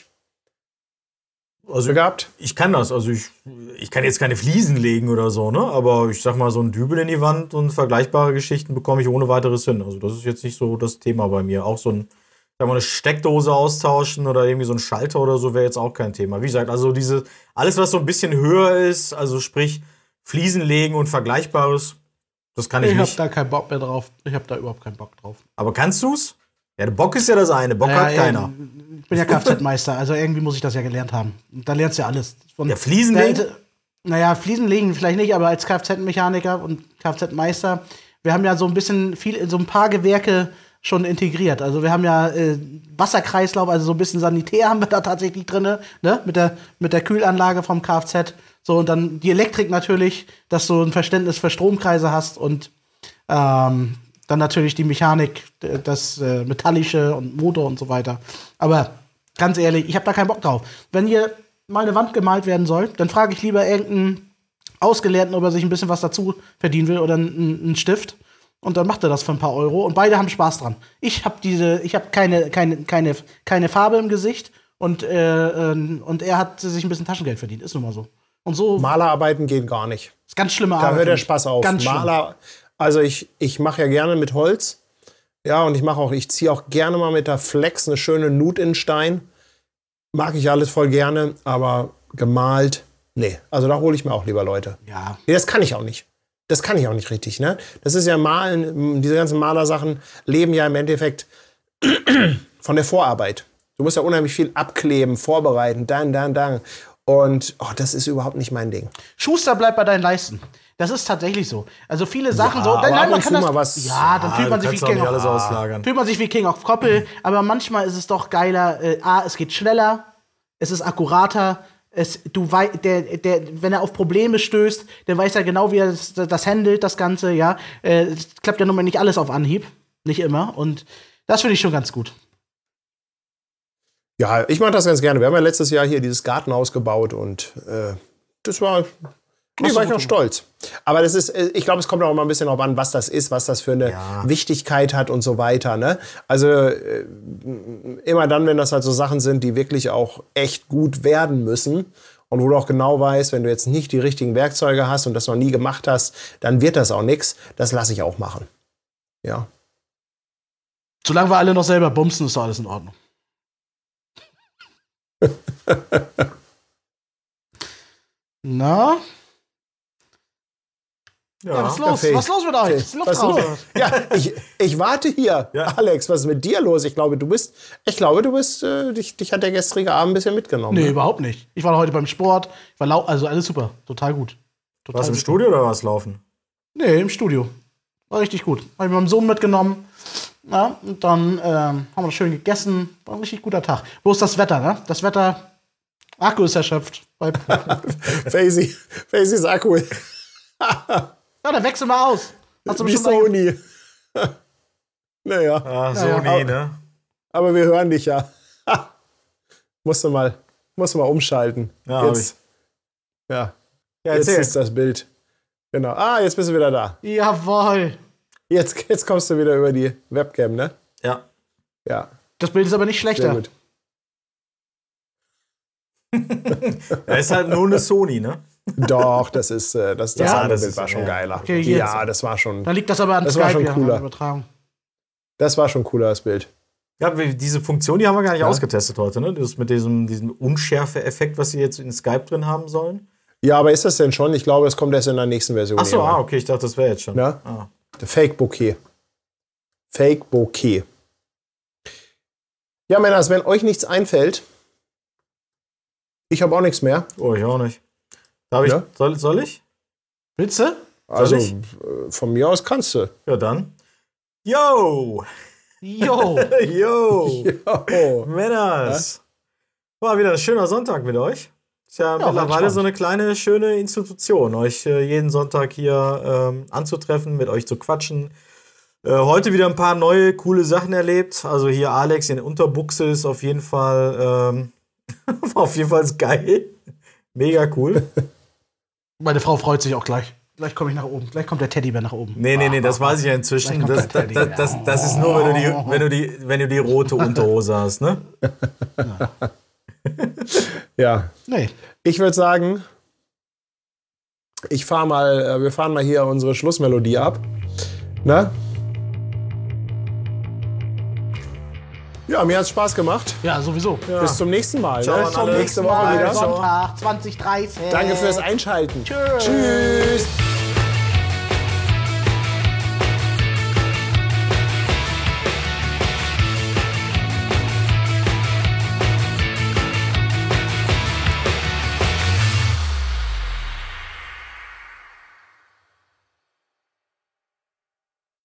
Also begabt? ich kann das. Also ich, ich kann jetzt keine Fliesen legen oder so, ne? Aber ich sag mal, so ein Dübel in die Wand und vergleichbare Geschichten bekomme ich ohne weiteres hin. Also das ist jetzt nicht so das Thema bei mir. Auch so ein, sag mal, eine Steckdose austauschen oder irgendwie so ein Schalter oder so wäre jetzt auch kein Thema. Wie gesagt, also diese, alles, was so ein bisschen höher ist, also sprich Fliesen legen und Vergleichbares, das kann ich, Ich hab nicht. da keinen Bock mehr drauf. Ich hab da überhaupt keinen Bock drauf. Aber kannst du's? Ja, der Bock ist ja das eine, Bock hat Ja, keiner. Ich bin ja Kfz-Meister, also irgendwie muss ich das ja gelernt haben. Und da lernst du ja alles. Von, Ja, Fliesen da- legen? Naja, Fliesen legen vielleicht nicht, aber als Kfz-Mechaniker und Kfz-Meister, wir haben ja so ein bisschen viel, so ein paar Gewerke schon integriert. Also wir haben ja äh, Wasserkreislauf, also so ein bisschen Sanitär haben wir da tatsächlich drin, ne? Mit der, mit der Kühlanlage vom Kfz. So, und dann die Elektrik natürlich, dass du ein Verständnis für Stromkreise hast und ähm, dann natürlich die Mechanik, d- das äh, Metallische und Motor und so weiter. Aber ganz ehrlich, ich habe da keinen Bock drauf. Wenn hier mal eine Wand gemalt werden soll, dann frage ich lieber irgendeinen Ausgelehrten, ob er sich ein bisschen was dazu verdienen will oder einen, einen Stift. Und dann macht er das für ein paar Euro. Und beide haben Spaß dran. Ich habe diese, ich habe keine, keine, keine, keine Farbe im Gesicht und, äh, äh, und er hat sich ein bisschen Taschengeld verdient. Ist nun mal so. Und so Malerarbeiten gehen gar nicht. ist ganz schlimme Da Arbeit. hört für der mich. Spaß auf. Ganz schlimm. Maler, also ich, ich mache ja gerne mit Holz. Ja, und ich mache auch, ich ziehe auch gerne mal mit der Flex eine schöne Nut in Stein. Mag ich alles voll gerne, aber gemalt, nee. Also da hole ich mir auch lieber Leute. Ja. Nee, das kann ich auch nicht. Das kann ich auch nicht richtig, ne? Das ist ja Malen, diese ganzen Malersachen leben ja im Endeffekt von der Vorarbeit. Du musst ja unheimlich viel abkleben, vorbereiten, dann, dann, dann. Und oh, das ist überhaupt nicht mein Ding. Schuster bleibt bei deinen Leisten. Das ist tatsächlich so. Also viele Sachen Ja, so. aber Nein, ab man und kann zu das, mal was- ja, dann Ah, fühlt man du sich wie kannst auch King nicht of alles auslagern. fühlt man sich wie King of Koppel. Aber manchmal ist es doch geiler. Äh, A, es geht schneller, es ist akkurater. Es, du wei der, der, wenn er auf Probleme stößt, dann weiß er genau, wie er das, das handelt, das Ganze. Ja, äh, es klappt ja nun mal nicht alles auf Anhieb, nicht immer. Und das finde ich schon ganz gut. Ja, ich mache das ganz gerne. Wir haben ja letztes Jahr hier dieses Gartenhaus gebaut und äh, das war, nee, war ich noch stolz. Aber das ist, ich glaube, es kommt auch mal ein bisschen darauf an, was das ist, was das für eine Ja. Wichtigkeit hat und so weiter. Ne? Also äh, immer dann, wenn das halt so Sachen sind, die wirklich auch echt gut werden müssen und wo du auch genau weißt, wenn du jetzt nicht die richtigen Werkzeuge hast und das noch nie gemacht hast, dann wird das auch nichts. Das lasse ich auch machen. Ja. Solange wir alle noch selber bumsen, ist doch alles in Ordnung. Na? Ja, was ist los? Faith. Was ist los mit euch? Ist die Luft Was ist raus? los? Ja, ich, ich warte hier. Ja. Alex, was ist mit dir los? Ich glaube, du bist, ich glaube, du bist, äh, dich, dich hat der gestrige Abend ein bisschen mitgenommen. Nee, Ne? überhaupt nicht. Ich war heute beim Sport. Ich war lau also alles super. Total gut. Total Was im super. Studio oder was laufen? Nee, im Studio. War richtig gut. Hab ich meinem Sohn mitgenommen. Ja, und dann ähm, haben wir schön gegessen. War ein richtig guter Tag. Wo ist das Wetter, ne? Das Wetter. Akku ist erschöpft. Bei- Faisy, Faisys Akku. ja, dann wechsel mal aus. Hast du Die bestimmt Sony. Naja, Ah, so Ja, nie, ne? aber wir hören dich ja. musst du mal, musst du mal umschalten. Ja, hab jetzt, ja, Ja, jetzt erzähl. ist das Bild. Genau. Ah, jetzt bist du wieder da. Jawohl. Jetzt, jetzt kommst du wieder über die Webcam, ne? Ja. Ja, Das Bild ist aber nicht sehr schlechter. gut. Er ist halt nur eine Sony, ne? Doch, das ist, äh, das, das Ja, andere das Bild ist- war schon ja. geiler. Okay, jetzt. ja, das war schon, Dann liegt das aber an Das war Skype schon ja, cooler. an der Übertragung. das war schon cooler, das Bild. Ja, wir- diese Funktion, die haben wir gar nicht Ja. ausgetestet heute, ne? Das mit diesem, diesem Unschärfe-Effekt, was sie jetzt in Skype drin haben sollen. Ja, aber ist das denn schon? Ich glaube, es kommt erst in der nächsten Version. Ach so, irgendwann. ah, okay, ich dachte, das wäre jetzt schon. Ja. Ah. Fake Bouquet. Fake Bouquet. Ja, Männers, wenn euch nichts einfällt, ich habe auch nichts mehr. Oh, ich auch nicht. Darf ich, Ja. soll, soll ich? Willst du? Also ich? äh, von mir aus kannst du. Ja, dann. Yo! Jo. Yo! Oh. Männers! War wieder ein schöner Sonntag mit euch. Ist ja, war mittlerweile spannend. so eine kleine, schöne Institution, euch äh, jeden Sonntag hier ähm, anzutreffen, mit euch zu quatschen. Äh, heute wieder ein paar neue, coole Sachen erlebt. Also hier Alex in Unterbuchse ist auf jeden Fall, ähm, war auf jeden Fall geil. Mega cool. Meine Frau freut sich auch gleich. Gleich komme ich nach oben. Gleich kommt der Teddybär nach oben. Nee, nee, nee, das weiß ich ja inzwischen. Gleich Das, kommt das, der das, das, das ist nur, wenn du die, wenn du die, wenn du die rote Unterhose hast, ne? Ja. Nee. Ich würde sagen, ich fahr mal, äh, wir fahren mal hier unsere Schlussmelodie ab. Ne? Ja, mir hat's Spaß gemacht. Ja, sowieso. Ja. Bis zum nächsten Mal. Ciao ne? an alle. Nächste Woche Mal. wieder. Ciao. Sonntag zwanzig dreißig. Danke fürs Einschalten. Tschüss. Tschüss.